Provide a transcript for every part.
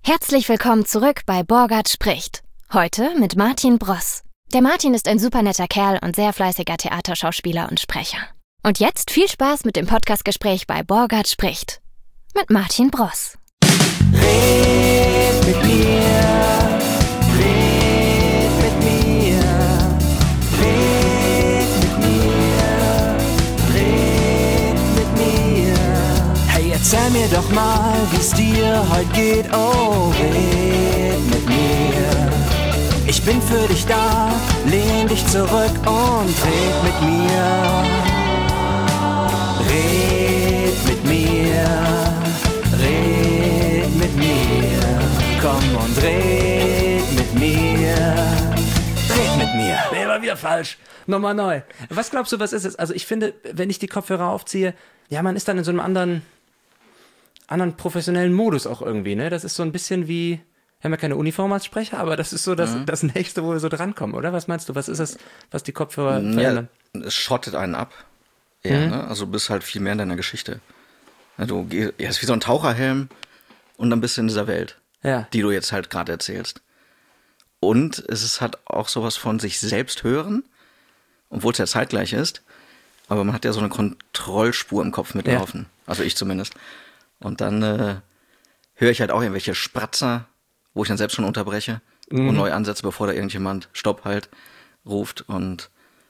Herzlich willkommen zurück bei Borgert spricht. Heute mit Martin Bross. Der Martin ist ein super netter Kerl und sehr fleißiger Theaterschauspieler und Sprecher. Und jetzt viel Spaß mit dem Podcastgespräch bei Borgert spricht. Mit Martin Bross. Red mit mir, red mit mir, red mit mir, red mit mir. Hey, erzähl mir doch mal, wie's dir heute geht, oh, red mit mir. Ich bin für dich da, lehn dich zurück und red mit mir. Red mit mir, red mit mir. Komm und red mit mir. Red mit mir. Nee, war wieder falsch. Nochmal neu. Was glaubst du, was ist es? Also ich finde, wenn ich die Kopfhörer aufziehe, ja, man ist dann in so einem anderen professionellen Modus auch irgendwie, ne? Das ist so ein bisschen wie, wir haben ja keine Uniform als Sprecher, aber das ist so das Nächste, wo wir so drankommen, oder? Was meinst du, was ist es, was die Kopfhörer verändern? Ja, es schottet einen ab. Ja, ne? Also du bist halt viel mehr in deiner Geschichte. Ja, es ist wie so ein Taucherhelm und dann bist du in dieser Welt, die du jetzt halt gerade erzählst. Und es ist halt auch sowas von sich selbst hören, obwohl es ja zeitgleich ist, aber man hat ja so eine Kontrollspur im Kopf mitlaufen. Ja. Also ich zumindest. Und dann höre ich halt auch irgendwelche Spratzer, wo ich dann selbst schon unterbreche und neu ansetze, bevor da irgendjemand Stopp halt ruft. Und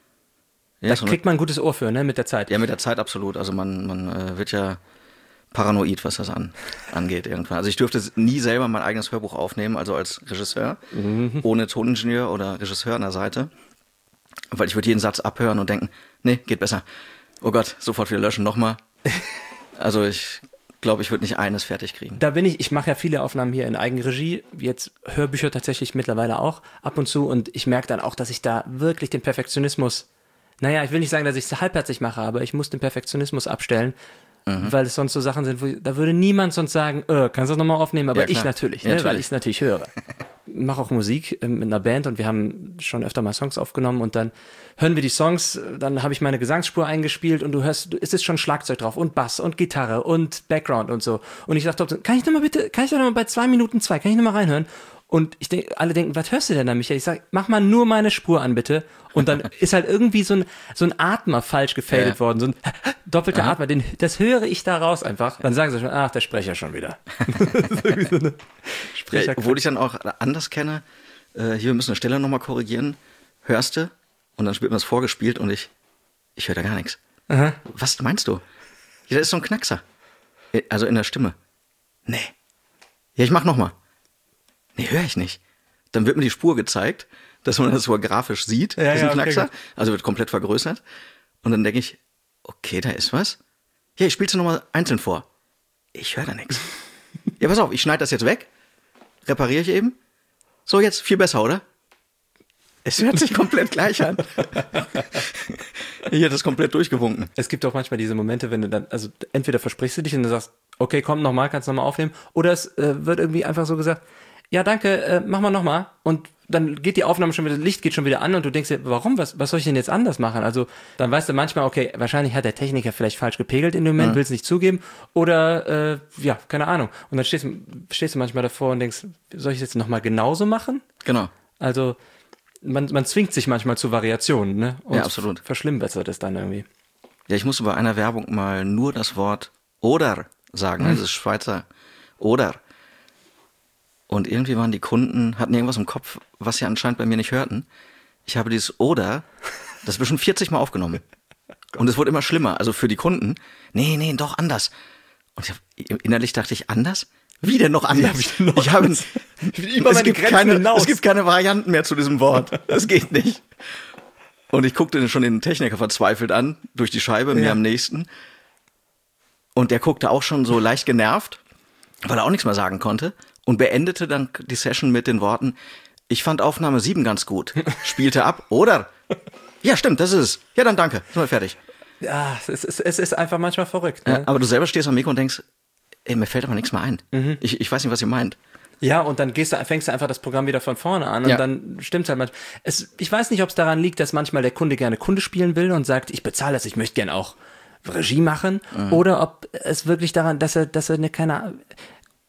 ja, da kriegt man ein gutes Ohr für, ne, mit der Zeit. Ja, mit der Zeit absolut. Also man wird ja paranoid, was das angeht irgendwann. Also ich dürfte nie selber mein eigenes Hörbuch aufnehmen, also als Regisseur, ohne Toningenieur oder Regisseur an der Seite, weil ich würde jeden Satz abhören und denken, nee, geht besser. Oh Gott, sofort wieder löschen, nochmal. Also ich glaube, ich würde nicht eines fertig kriegen. Ich mache ja viele Aufnahmen hier in Eigenregie, jetzt Hörbücher tatsächlich mittlerweile auch ab und zu, und ich merke dann auch, dass ich da wirklich den Perfektionismus, naja, ich will nicht sagen, dass ich es halbherzig mache, aber ich muss den Perfektionismus abstellen, weil es sonst so Sachen sind, da würde niemand sonst sagen, kannst du das nochmal aufnehmen, aber ja, ich natürlich, ne, weil ich es natürlich höre. Ich mache auch Musik mit einer Band und wir haben schon öfter mal Songs aufgenommen und dann hören wir die Songs, dann habe ich meine Gesangsspur eingespielt und es ist schon Schlagzeug drauf und Bass und Gitarre und Background und so. Und ich dachte, kann ich doch noch mal bei 2 Minuten 2, kann ich noch mal reinhören? Und alle denken, was hörst du denn da, Michael? Ich sag, mach mal nur meine Spur an, bitte. Und dann ist halt irgendwie so ein Atmer falsch gefadet worden, so ein doppelter Atmer, das höre ich da raus einfach. Dann sagen sie schon, ach, der Sprecher schon wieder. So obwohl ich dann auch anders kenne, hier, wir müssen eine Stelle nochmal korrigieren, hörst du? Und dann wird mir das vorgespielt und ich höre da gar nichts. Aha. Was meinst du? Ja, das ist so ein Knackser. Also in der Stimme. Nee. Ja, ich mach nochmal. Nee, höre ich nicht. Dann wird mir die Spur gezeigt, dass man das so grafisch sieht, diesen Knackser. Okay. Also wird komplett vergrößert. Und dann denke ich, okay, da ist was. Ja, ich spiel's dir nochmal einzeln vor. Ich höre da nichts. Ja, pass auf, ich schneide das jetzt weg. Repariere ich eben. So, jetzt viel besser, oder? Es hört sich komplett gleich an. Ich hätte das komplett durchgewunken. Es gibt auch manchmal diese Momente, wenn du dann, also entweder versprichst du dich und du sagst, okay, komm, nochmal, kannst du nochmal aufnehmen. Oder es wird irgendwie einfach so gesagt, ja, danke, mach mal nochmal. Und dann geht die Aufnahme schon wieder, das Licht geht schon wieder an und du denkst dir, warum, was soll ich denn jetzt anders machen? Also dann weißt du manchmal, okay, wahrscheinlich hat der Techniker vielleicht falsch gepegelt in dem Moment, will es nicht zugeben oder, ja, keine Ahnung. Und dann stehst du manchmal davor und denkst, soll ich das jetzt nochmal genauso machen? Genau. Also man zwingt sich manchmal zu Variationen, ne? Und ja, absolut. Verschlimmbessert es dann irgendwie. Ja, ich musste bei einer Werbung mal nur das Wort oder sagen, das ist Schweizer oder. Und irgendwie waren die Kunden, hatten irgendwas im Kopf, was sie anscheinend bei mir nicht hörten. Ich habe dieses oder, das bestimmt 40 Mal aufgenommen. Und es wurde immer schlimmer. Also für die Kunden, nee, doch anders. Und innerlich dachte ich, anders? Wie denn noch anders? Es gibt keine Varianten mehr zu diesem Wort. Das geht nicht. Und ich guckte schon den Techniker verzweifelt an, durch die Scheibe, mir am nächsten. Und der guckte auch schon so leicht genervt, weil er auch nichts mehr sagen konnte. Und beendete dann die Session mit den Worten, ich fand Aufnahme 7 ganz gut. Spielte ab, oder? Ja, stimmt, das ist es. Ja, dann danke, sind wir fertig. Ja, es ist einfach manchmal verrückt. Ne? Ja, aber du selber stehst am Mikro und denkst, ey, mir fällt aber nichts mehr ein. Ich weiß nicht, was ihr meint. Ja, und dann fängst du einfach das Programm wieder von vorne an und dann stimmt's halt manchmal. Ich weiß nicht, ob es daran liegt, dass manchmal der Kunde gerne Kunde spielen will und sagt, ich bezahle das, ich möchte gerne auch Regie machen, oder ob es wirklich daran, dass er keine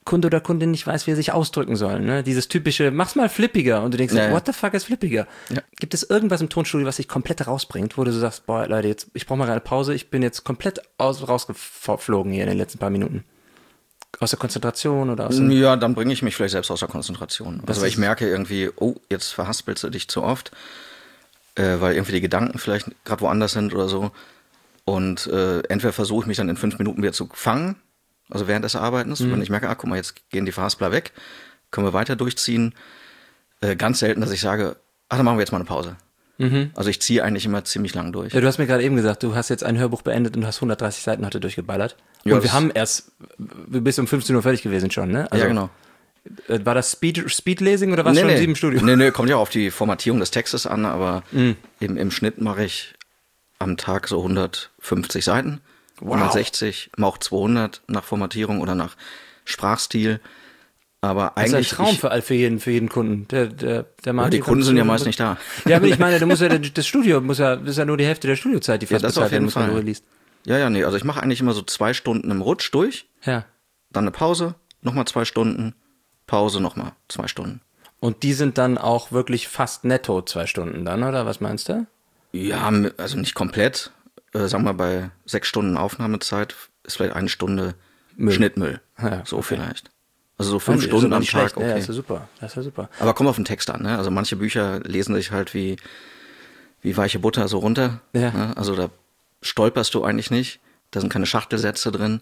Kunde oder Kundin nicht weiß, wie er sich ausdrücken soll. Ne? Dieses typische, mach's mal flippiger. Und du denkst, what the fuck ist flippiger? Ja. Gibt es irgendwas im Tonstudio, was dich komplett rausbringt, wo du so sagst, boah, Leute, jetzt, ich brauche mal eine Pause, ich bin jetzt komplett rausgeflogen hier in den letzten paar Minuten. Aus der Konzentration oder aus dem... Ja, dann bringe ich mich vielleicht selbst aus der Konzentration. Also weil ich merke irgendwie, oh, jetzt verhaspelst du dich zu oft, weil irgendwie die Gedanken vielleicht gerade woanders sind oder so. Und entweder versuche ich mich dann in 5 Minuten wieder zu fangen, also während des Arbeitens, wenn ich merke, guck mal, jetzt gehen die Verhaspler weg, können wir weiter durchziehen. Ganz selten, dass ich sage, dann machen wir jetzt mal eine Pause. Also ich ziehe eigentlich immer ziemlich lang durch. Ja, du hast mir gerade eben gesagt, du hast jetzt ein Hörbuch beendet und du hast 130 Seiten heute durchgeballert. Ja, und wir bist um 15 Uhr fertig gewesen schon, ne? Also, ja, genau. War das Speedlesing oder was schon 7 Studio? Nee, kommt ja auf die Formatierung des Textes an, aber im Schnitt mache ich am Tag so 150 Seiten. Wow. 160, mal auch 200 nach Formatierung oder nach Sprachstil. Aber eigentlich. Das ist ein Traum für jeden Kunden. Der Martin, die Kunden sind ja meist nicht da. Ja, aber ich meine, das ist ja nur die Hälfte der Studiozeit, die fast bezahlt werden muss, wenn du liest. Ja, nee, also ich mache eigentlich immer so 2 Stunden im Rutsch durch. Ja. Dann eine Pause, nochmal 2 Stunden, Pause, nochmal 2 Stunden. Und die sind dann auch wirklich fast netto 2 Stunden dann, oder? Was meinst du? Ja, also nicht komplett. Sagen wir bei 6 Stunden Aufnahmezeit ist vielleicht 1 Stunde Schnittmüll. Ja, so okay. Vielleicht. Also so 5 Stunden am Tag. Okay. Ja, das ist ja super. Aber kommt auf den Text an, ne? Also manche Bücher lesen sich halt wie weiche Butter so runter. Ja. Ne? Also da stolperst du eigentlich nicht. Da sind keine Schachtelsätze drin.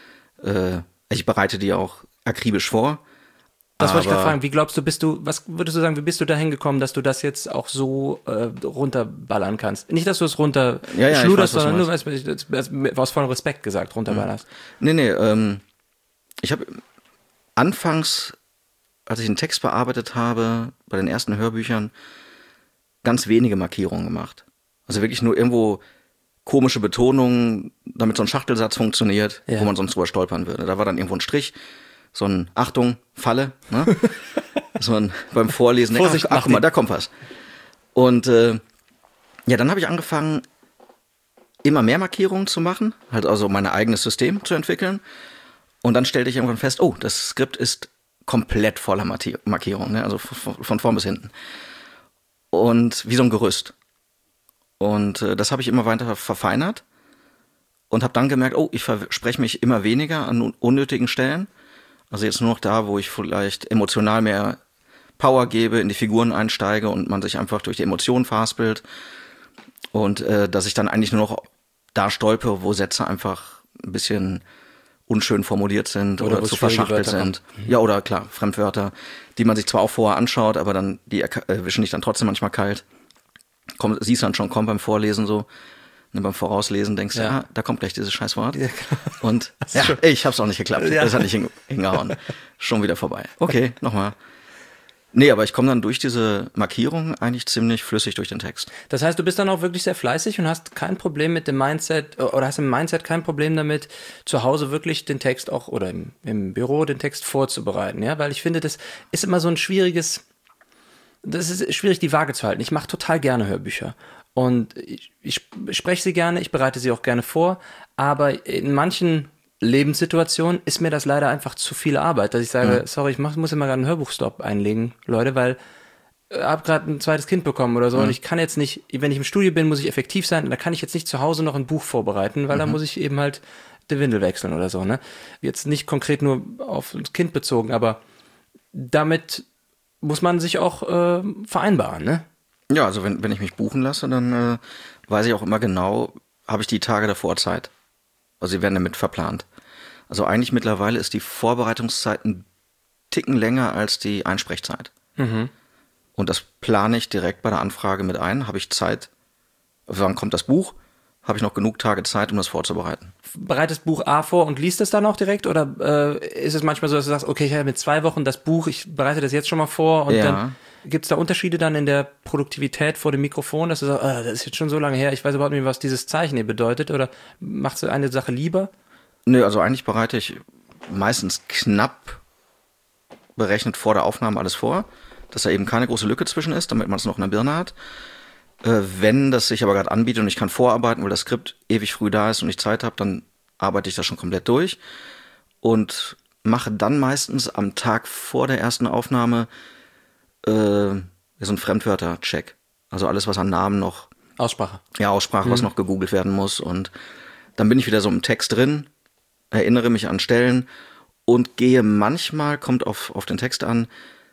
Ich bereite die auch akribisch vor. Das wollte ich gerade fragen. Was würdest du sagen, wie bist du dahin gekommen, dass du das jetzt auch so runterballern kannst? Nicht, dass du es schluderst, sondern nur, aus vollem Respekt gesagt, runterballerst. Nee, ich habe anfangs, als ich einen Text bearbeitet habe, bei den ersten Hörbüchern, ganz wenige Markierungen gemacht. Also wirklich nur irgendwo komische Betonungen, damit so ein Schachtelsatz funktioniert, wo man sonst drüber stolpern würde. Da war dann irgendwo ein Strich, so ein Achtung, Falle, ne? Dass man beim Vorlesen denkt, ach guck mal, da kommt was. Und dann habe ich angefangen, immer mehr Markierungen zu machen, halt also mein eigenes System zu entwickeln. Und dann stellte ich irgendwann fest, oh, das Skript ist komplett voller Markierungen, ne? Also von vorn bis hinten. Und wie so ein Gerüst. Und das habe ich immer weiter verfeinert und habe dann gemerkt, oh, ich verspreche mich immer weniger an unnötigen Stellen. Also jetzt nur noch da, wo ich vielleicht emotional mehr Power gebe, in die Figuren einsteige und man sich einfach durch die Emotionen verhaspelt. Und dass ich dann eigentlich nur noch da stolpe, wo Sätze einfach ein bisschen unschön formuliert sind oder zu verschachtelt sind. Ja, oder klar, Fremdwörter, die man sich zwar auch vorher anschaut, aber dann die erwischen dich dann trotzdem manchmal kalt. Siehst dann schon, beim Vorlesen so, und beim Vorauslesen denkst du, da kommt gleich dieses Scheißwort. Ja, und ich hab's auch nicht geklappt. Das hat nicht hingehauen. Schon wieder vorbei. Okay, nochmal. Nee, aber ich komme dann durch diese Markierung eigentlich ziemlich flüssig durch den Text. Das heißt, du bist dann auch wirklich sehr fleißig und hast kein Problem mit dem Mindset, oder hast im Mindset kein Problem damit, zu Hause wirklich den Text auch, oder im Büro den Text vorzubereiten, ja? Weil ich finde, das ist immer so ein schwierig, die Waage zu halten. Ich mache total gerne Hörbücher. Und ich spreche sie gerne, ich bereite sie auch gerne vor, aber in manchen Lebenssituationen ist mir das leider einfach zu viel Arbeit, dass ich sage, sorry, ich muss immer gerade einen Hörbuchstopp einlegen, Leute, weil ich habe gerade ein zweites Kind bekommen oder so und ich kann jetzt nicht, wenn ich im Studio bin, muss ich effektiv sein und da kann ich jetzt nicht zu Hause noch ein Buch vorbereiten, weil da muss ich eben halt die Windel wechseln oder so, ne? Jetzt nicht konkret nur auf das Kind bezogen, aber damit muss man sich auch vereinbaren, ne? Ja, also wenn ich mich buchen lasse, dann weiß ich auch immer genau, habe ich die Tage davor Zeit. Also sie werden damit verplant. Also eigentlich mittlerweile ist die Vorbereitungszeit ein Ticken länger als die Einsprechzeit. Mhm. Und das plane ich direkt bei der Anfrage mit ein. Habe ich Zeit, wann kommt das Buch? Habe ich noch genug Tage Zeit, um das vorzubereiten. Bereitest Buch A vor und liest es dann auch direkt? Oder ist es manchmal so, dass du sagst, okay, ich habe mit 2 Wochen das Buch, ich bereite das jetzt schon mal vor und dann gibt es da Unterschiede dann in der Produktivität vor dem Mikrofon, dass du sagst, das ist jetzt schon so lange her, ich weiß überhaupt nicht, was dieses Zeichen hier bedeutet, oder machst du eine Sache lieber? Nö, also eigentlich bereite ich meistens knapp berechnet vor der Aufnahme alles vor, dass da eben keine große Lücke zwischen ist, damit man es noch in der Birne hat. Wenn das sich aber gerade anbietet und ich kann vorarbeiten, weil das Skript ewig früh da ist und ich Zeit habe, dann arbeite ich das schon komplett durch. Und mache dann meistens am Tag vor der ersten Aufnahme so einen Fremdwörter-Check. Also alles, was an Namen noch... Aussprache. Ja, Aussprache, was noch gegoogelt werden muss. Und dann bin ich wieder so im Text drin, erinnere mich an Stellen und gehe manchmal, kommt auf den Text an,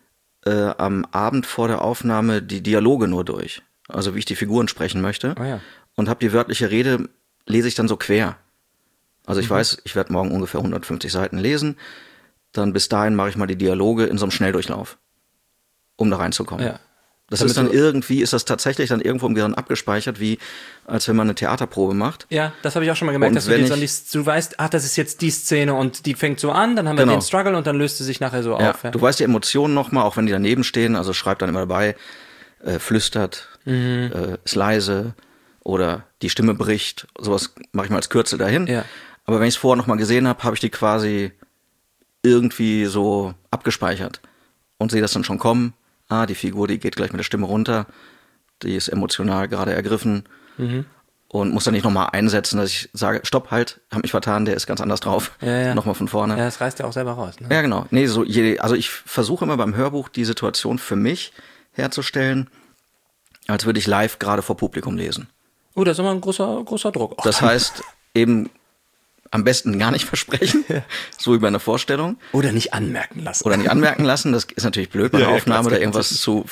am Abend vor der Aufnahme die Dialoge nur durch. Also wie ich die Figuren sprechen möchte. Oh ja. Und habe die wörtliche Rede, lese ich dann so quer. Also ich weiß, ich werde morgen ungefähr 150 Seiten lesen. Dann bis dahin mache ich mal die Dialoge in so einem Schnelldurchlauf, um da reinzukommen. Ja. Das ist dann irgendwie, ist das tatsächlich dann irgendwo im Gehirn abgespeichert, wie als wenn man eine Theaterprobe macht. Ja, das habe ich auch schon mal gemerkt, Und dass du wenn jetzt du weißt, das ist jetzt die Szene und die fängt so an, dann haben wir Genau. den Struggle und dann löst sie sich nachher so auf. Ja. Du weißt die Emotionen nochmal, auch wenn die daneben stehen, also schreibt dann immer dabei, flüstert, ist leise oder die Stimme bricht, sowas mache ich mal als Kürzel dahin. Ja. Aber wenn ich es vorher nochmal gesehen habe, habe ich die quasi irgendwie so abgespeichert und sehe das dann schon kommen. Die Figur, die geht gleich mit der Stimme runter, die ist emotional gerade ergriffen und muss dann nicht nochmal einsetzen, dass ich sage, stopp, halt, hab mich vertan, der ist ganz anders drauf. Ja. Nochmal von vorne. Ja, das reißt ja auch selber raus. Ne? Ja, genau. Nee, also ich versuche immer beim Hörbuch die Situation für mich herzustellen, als würde ich live gerade vor Publikum lesen. Oh, das ist immer ein großer Druck. Das heißt, eben am besten gar nicht versprechen, so wie bei einer Vorstellung. Oder nicht anmerken lassen. Oder nicht anmerken lassen, das ist natürlich blöd bei einer Ja, Aufnahme, klar, da irgendwas zu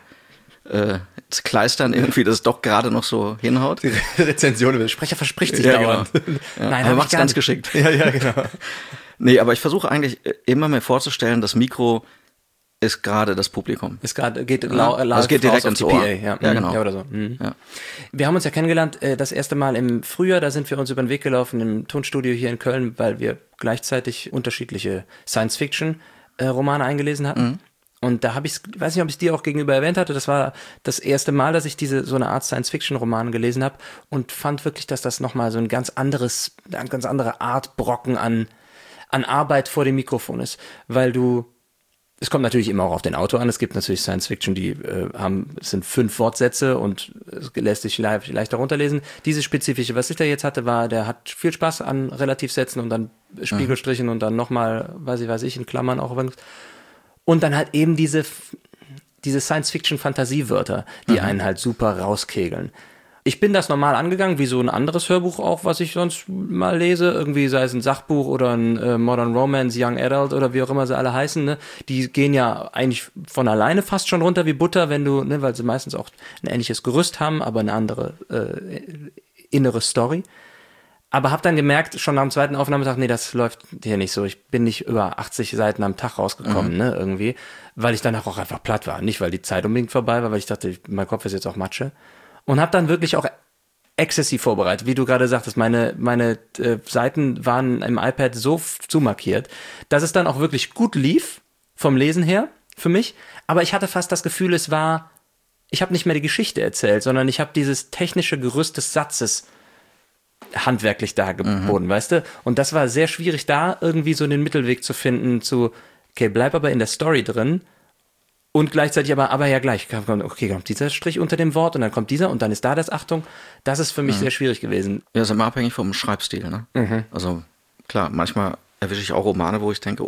kleistern irgendwie, dass es doch gerade noch so hinhaut. Die Rezension, der Sprecher verspricht sich Ja, dauernd. genau. Ja, Nein, aber macht's ganz geschickt. Ja, genau. Nee, aber ich versuche eigentlich immer mir vorzustellen, das Mikro ist gerade das Publikum. Es geht es geht direkt ins Ohr. Ja, genau. Ja, oder so. Mhm. Ja. Wir haben uns ja kennengelernt, das erste Mal im Frühjahr, da sind wir uns über den Weg gelaufen im Tonstudio hier in Köln, weil wir gleichzeitig unterschiedliche Science-Fiction-Romane eingelesen hatten. Und da habe ich, weiß nicht, ob ich es dir auch gegenüber erwähnt hatte, das war das erste Mal, dass ich so eine Art Science-Fiction-Roman gelesen habe und fand wirklich, dass das nochmal so eine ganz andere Art Brocken an Arbeit vor dem Mikrofon ist, weil es kommt natürlich immer auch auf den Autor an. Es gibt natürlich Science-Fiction, die es sind 5 Wortsätze und es lässt sich leichter runterlesen. Diese spezifische, was ich da jetzt hatte, der hat viel Spaß an Relativsätzen und dann Spiegelstrichen und dann nochmal, weiß ich, in Klammern auch übrigens. Und dann halt eben diese Science-Fiction-Fantasiewörter, die einen halt super rauskegeln. Ich bin das normal angegangen, wie so ein anderes Hörbuch auch, was ich sonst mal lese. Irgendwie sei es ein Sachbuch oder ein Modern Romance, Young Adult oder wie auch immer sie alle heißen. Ne? Die gehen ja eigentlich von alleine fast schon runter wie Butter, weil sie meistens auch ein ähnliches Gerüst haben, aber eine andere innere Story. Aber habe dann gemerkt, schon nach dem zweiten Aufnahmetag, nee, das läuft hier nicht so. Ich bin nicht über 80 Seiten am Tag rausgekommen, ne, irgendwie. Weil ich danach auch einfach platt war. Nicht, weil die Zeit unbedingt vorbei war, weil ich dachte, mein Kopf ist jetzt auch Matsche. Und habe dann wirklich auch exzessiv vorbereitet. Wie du gerade sagtest, meine Seiten waren im iPad so zumarkiert, dass es dann auch wirklich gut lief, vom Lesen her, für mich. Aber ich hatte fast das Gefühl, ich habe nicht mehr die Geschichte erzählt, sondern ich habe dieses technische Gerüst des Satzes handwerklich dargeboten, weißt du? Und das war sehr schwierig, da irgendwie so den Mittelweg zu finden okay, bleib aber in der Story drin und gleichzeitig aber ja gleich, kommt dieser Strich unter dem Wort und dann kommt dieser und dann ist da das Achtung. Das ist für mich sehr schwierig gewesen. Ja, ist immer abhängig vom Schreibstil, ne? Also klar, manchmal erwische ich auch Romane, wo ich denke,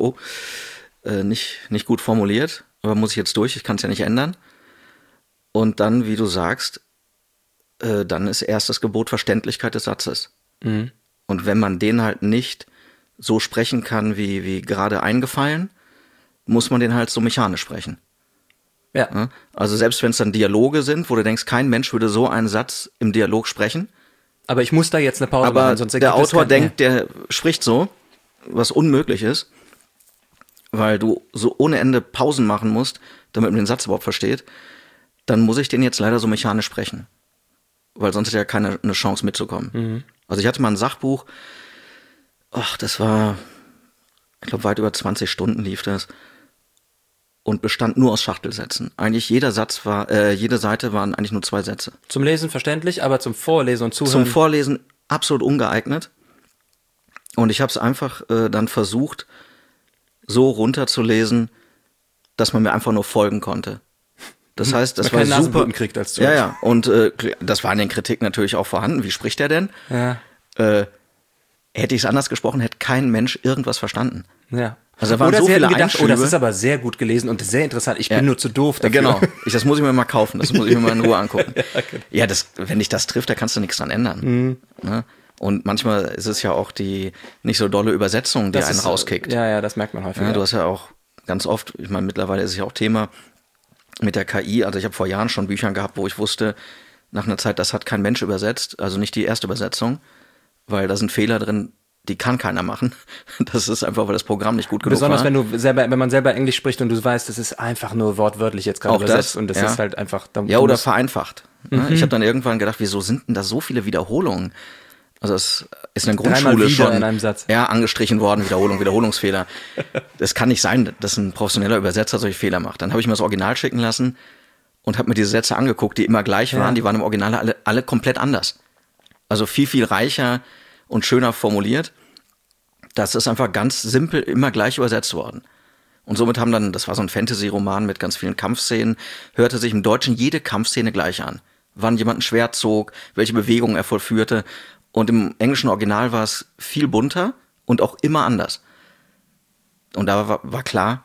nicht gut formuliert, aber muss ich jetzt durch, ich kann es ja nicht ändern. Und dann, wie du sagst, dann ist erst das Gebot Verständlichkeit des Satzes. Und wenn man den halt nicht so sprechen kann, wie gerade eingefallen, muss man den halt so mechanisch sprechen. Ja. Also selbst wenn es dann Dialoge sind, wo du denkst, kein Mensch würde so einen Satz im Dialog sprechen. Aber ich muss da jetzt eine Pause machen, sonst der Autor denkt, der spricht so, was unmöglich ist, weil du so ohne Ende Pausen machen musst, damit man den Satz überhaupt versteht, dann muss ich den jetzt leider so mechanisch sprechen. Weil sonst hat ja keiner eine Chance mitzukommen. Also ich hatte mal ein Sachbuch, das war, ich glaube, weit über 20 Stunden lief das und bestand nur aus Schachtelsätzen. Eigentlich jede Seite waren eigentlich nur 2 Sätze. Zum Lesen verständlich, aber zum Vorlesen und Zuhören. Zum Vorlesen absolut ungeeignet. Und ich habe es einfach dann versucht, so runterzulesen, dass man mir einfach nur folgen konnte. Das heißt, das war keinen super. Nasenbluten kriegt als Ja, ja. Und das war in den Kritiken natürlich auch vorhanden. Wie spricht er denn? Ja. Hätte ich es anders gesprochen, hätte kein Mensch irgendwas verstanden. Ja. Also da waren Oder so sie viele hätten gedacht, Einschübe. das ist aber sehr gut gelesen und sehr interessant. Ich bin nur zu doof dafür. Genau. Das muss ich mir mal kaufen. Das muss ich mir mal in Ruhe angucken. Ja, wenn dich das trifft, da kannst du nichts dran ändern. Ne? Und manchmal ist es ja auch die nicht so dolle Übersetzung, die einen rauskickt. Ja, das merkt man häufig. Ja, du hast ja auch ganz oft, ich meine, mittlerweile ist es ja auch Thema mit der KI. Also ich habe vor Jahren schon Bücher gehabt, wo ich wusste, nach einer Zeit, das hat kein Mensch übersetzt, also nicht die erste Übersetzung, weil da sind Fehler drin, die kann keiner machen. Das ist einfach, weil das Programm nicht gut genug Besonders war. wenn man selber Englisch spricht und du weißt, das ist einfach nur wortwörtlich jetzt gerade Auch übersetzt das, und das ja. ist halt einfach... Ja, oder vereinfacht. Ich habe dann irgendwann gedacht, wieso sind denn da so viele Wiederholungen? Also es ist in der Dreimal Grundschule wieder schon in einem Satz. Ja, angestrichen worden, Wiederholungsfehler. Das kann nicht sein, dass ein professioneller Übersetzer solche Fehler macht. Dann habe ich mir das Original schicken lassen und habe mir diese Sätze angeguckt, die immer gleich waren. Die waren im Original alle komplett anders. Also viel, viel reicher und schöner formuliert. Das ist einfach ganz simpel immer gleich übersetzt worden. Und somit das war so ein Fantasy-Roman mit ganz vielen Kampfszenen, hörte sich im Deutschen jede Kampfszene gleich an. Wann jemand ein Schwert zog, welche Bewegungen er vollführte. Und im englischen Original war es viel bunter und auch immer anders. Und da war klar,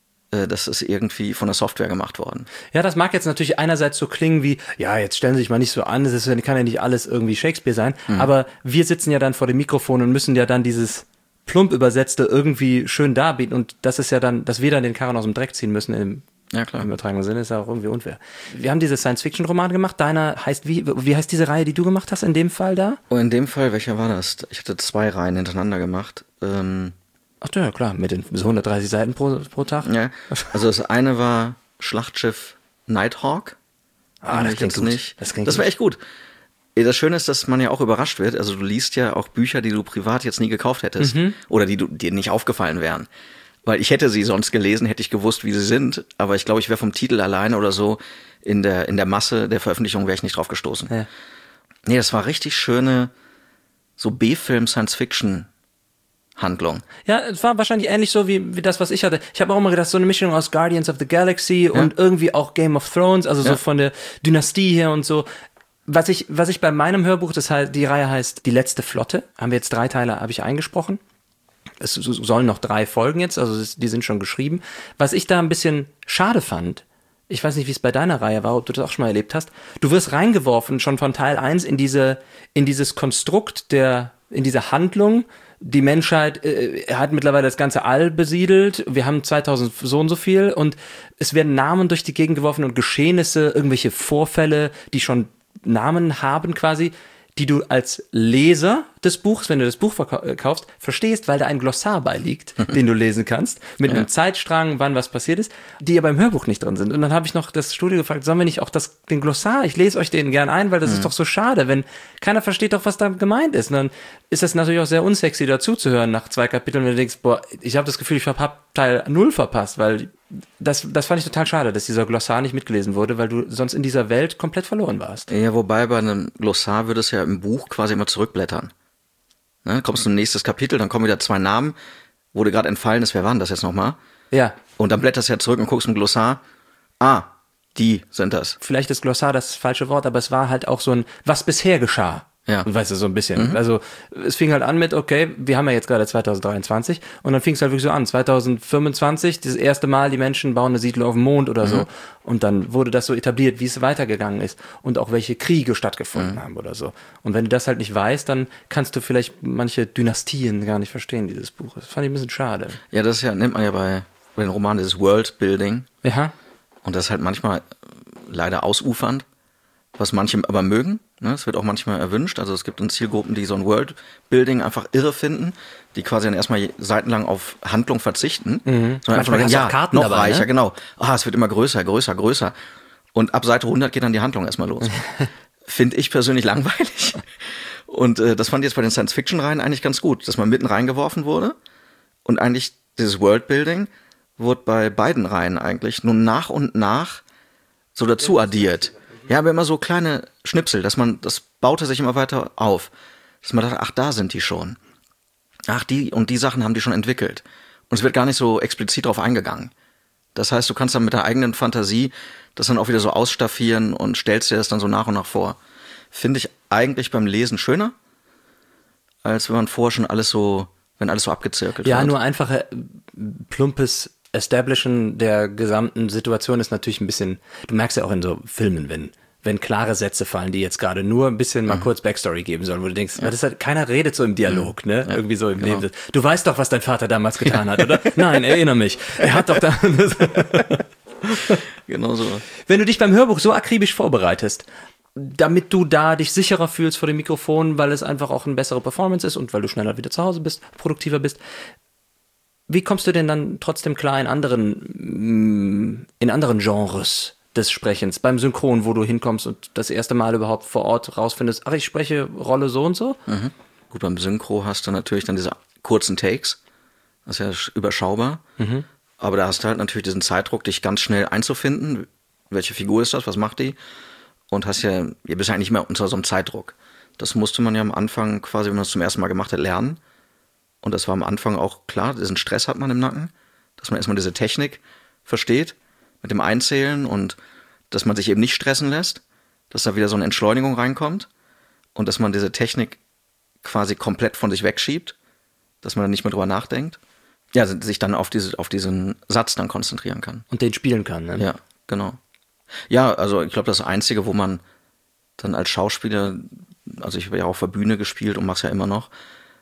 das ist irgendwie von der Software gemacht worden. Ja, das mag jetzt natürlich einerseits so klingen wie, ja, jetzt stellen Sie sich mal nicht so an, kann ja nicht alles irgendwie Shakespeare sein, aber wir sitzen ja dann vor dem Mikrofon und müssen ja dann dieses plump Übersetzte irgendwie schön darbieten und das ist ja dann, dass wir dann den Karren aus dem Dreck ziehen müssen im übertragenen Sinne, ist ja auch irgendwie unfair. Wir haben diese Science-Fiction-Roman gemacht, deiner heißt wie heißt diese Reihe, die du gemacht hast in dem Fall da? Oh, in dem Fall, welcher war das? Ich hatte 2 Reihen hintereinander gemacht. Ach ja, klar, mit den 130 Seiten pro Tag. Ja, also das eine war Schlachtschiff Nighthawk. Das klingt gut. Nicht. Das war echt gut. Das Schöne ist, dass man ja auch überrascht wird. Also du liest ja auch Bücher, die du privat jetzt nie gekauft hättest. Oder die dir nicht aufgefallen wären. Weil ich hätte sie sonst gelesen, hätte ich gewusst, wie sie sind. Aber ich glaube, ich wäre vom Titel alleine oder so in der Masse der Veröffentlichung wäre ich nicht drauf gestoßen. Ja. Nee, das war richtig schöne so B-Film-Science-Fiction Handlung. Ja, es war wahrscheinlich ähnlich so wie das, was ich hatte. Ich habe auch immer gedacht, so eine Mischung aus Guardians of the Galaxy und irgendwie auch Game of Thrones, also so von der Dynastie her und so. Was ich bei meinem Hörbuch, die Reihe heißt Die letzte Flotte, haben wir jetzt 3 Teile, habe ich eingesprochen. Es sollen noch 3 folgen jetzt, also die sind schon geschrieben. Was ich da ein bisschen schade fand, ich weiß nicht, wie es bei deiner Reihe war, ob du das auch schon mal erlebt hast, du wirst reingeworfen schon von Teil 1 in dieses Konstrukt in diese Handlung. Die Menschheit hat mittlerweile das ganze All besiedelt. Wir haben 2000 so und so viel und es werden Namen durch die Gegend geworfen und Geschehnisse, irgendwelche Vorfälle, die schon Namen haben quasi, die du als Leser des Buchs, wenn du das Buch kaufst, verstehst, weil da ein Glossar beiliegt, den du lesen kannst, mit einem Zeitstrang, wann was passiert ist, die ja beim Hörbuch nicht drin sind. Und dann habe ich noch das Studio gefragt, sollen wir nicht auch den Glossar, ich lese euch den gern ein, weil das ist doch so schade, wenn keiner versteht doch, was da gemeint ist. Und dann ist das natürlich auch sehr unsexy dazu zu hören nach 2 Kapiteln, wenn du denkst, boah, ich habe das Gefühl, ich habe Teil 0 verpasst, weil das fand ich total schade, dass dieser Glossar nicht mitgelesen wurde, weil du sonst in dieser Welt komplett verloren warst. Ja, wobei bei einem Glossar würde es ja im Buch quasi immer zurückblättern. Ne, kommst du zum nächsten Kapitel, dann kommen wieder 2 Namen, wo dir gerade entfallen ist, wer waren das jetzt nochmal? Ja. Und dann blätterst du ja zurück und guckst im Glossar, die sind das. Vielleicht ist Glossar das falsche Wort, aber es war halt auch so ein, was bisher geschah. Ja. Weißt du, so ein bisschen. Also es fing halt an mit, okay, wir haben ja jetzt gerade 2023 und dann fing es halt wirklich so an, 2025, das erste Mal, die Menschen bauen eine Siedlung auf dem Mond oder so. Und dann wurde das so etabliert, wie es weitergegangen ist und auch welche Kriege stattgefunden haben oder so. Und wenn du das halt nicht weißt, dann kannst du vielleicht manche Dynastien gar nicht verstehen, dieses Buch. Das fand ich ein bisschen schade. Ja, das nennt man ja bei den Romanen dieses Worldbuilding. Ja. Und das ist halt manchmal leider ausufernd, was manche aber mögen. Ne? Es wird auch manchmal erwünscht. Also es gibt dann Zielgruppen, die so ein Worldbuilding einfach irre finden, die quasi dann erstmal seitenlang auf Handlung verzichten. Sondern einfach denken, ja, Karten noch dabei, reicher, ne? Genau. Es wird immer größer, größer, größer. Und ab Seite 100 geht dann die Handlung erstmal los. Finde ich persönlich langweilig. Und das fand ich jetzt bei den Science-Fiction-Reihen eigentlich ganz gut, dass man mitten reingeworfen wurde. Und eigentlich dieses Worldbuilding wurde bei beiden Reihen eigentlich nur nach und nach so dazu addiert. Ja, aber immer so kleine Schnipsel, das baute sich immer weiter auf. Dass man dachte, da sind die schon. Die Sachen haben die schon entwickelt. Und es wird gar nicht so explizit drauf eingegangen. Das heißt, du kannst dann mit der eigenen Fantasie das dann auch wieder so ausstaffieren und stellst dir das dann so nach und nach vor. Finde ich eigentlich beim Lesen schöner, als wenn man vorher schon alles so wenn alles so abgezirkelt wird. Ja, nur einfache, plumpes Establishen der gesamten Situation ist natürlich ein bisschen, du merkst ja auch in so Filmen, wenn klare Sätze fallen, die jetzt gerade nur ein bisschen mal kurz Backstory geben sollen, wo du denkst, das ist halt, keiner redet so im Dialog, ne? Ja, irgendwie so im Leben. Du weißt doch, was dein Vater damals getan hat, oder? Nein, erinnere mich. Er hat doch da... Genau so. Wenn du dich beim Hörbuch so akribisch vorbereitest, damit du da dich sicherer fühlst vor dem Mikrofon, weil es einfach auch eine bessere Performance ist und weil du schneller wieder zu Hause bist, produktiver bist, wie kommst du denn dann trotzdem klar in anderen Genres des Sprechens, beim Synchron, wo du hinkommst und das erste Mal überhaupt vor Ort rausfindest, ach, ich spreche Rolle so und so? Mhm. Gut, beim Synchro hast du natürlich dann diese kurzen Takes, das ist ja überschaubar, aber da hast du halt natürlich diesen Zeitdruck, dich ganz schnell einzufinden, welche Figur ist das, was macht die, und ihr bist ja eigentlich nicht mehr unter so einem Zeitdruck. Das musste man ja am Anfang quasi, wenn man es zum ersten Mal gemacht hat, lernen. Und das war am Anfang auch klar, diesen Stress hat man im Nacken, dass man erstmal diese Technik versteht, mit dem Einzählen und dass man sich eben nicht stressen lässt, dass da wieder so eine Entschleunigung reinkommt und dass man diese Technik quasi komplett von sich wegschiebt, dass man dann nicht mehr drüber nachdenkt. Ja, sich dann auf diesen Satz dann konzentrieren kann. Und den spielen kann, ne? Ja, genau. Ja, also ich glaube, das Einzige, wo man dann als Schauspieler, also ich habe ja auch auf der Bühne gespielt und mache es ja immer noch,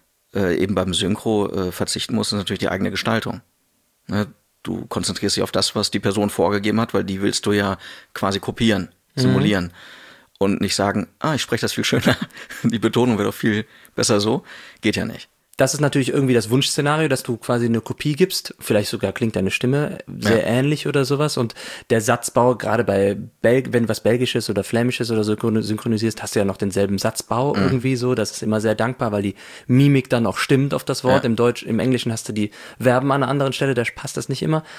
eben beim Synchro verzichten muss, ist natürlich die eigene Gestaltung. Ne? Du konzentrierst dich auf das, was die Person vorgegeben hat, weil die willst du ja quasi kopieren, simulieren. Und nicht sagen, ich spreche das viel schöner, die Betonung wird auch viel besser so. Geht ja nicht. Das ist natürlich irgendwie das Wunschszenario, dass du quasi eine Kopie gibst. Vielleicht sogar klingt deine Stimme sehr ähnlich oder sowas. Und der Satzbau, gerade wenn du was Belgisches oder Flämisches oder so synchronisierst, hast du ja noch denselben Satzbau irgendwie so. Das ist immer sehr dankbar, weil die Mimik dann auch stimmt auf das Wort. Ja. Im Englischen hast du die Verben an einer anderen Stelle, da passt das nicht immer.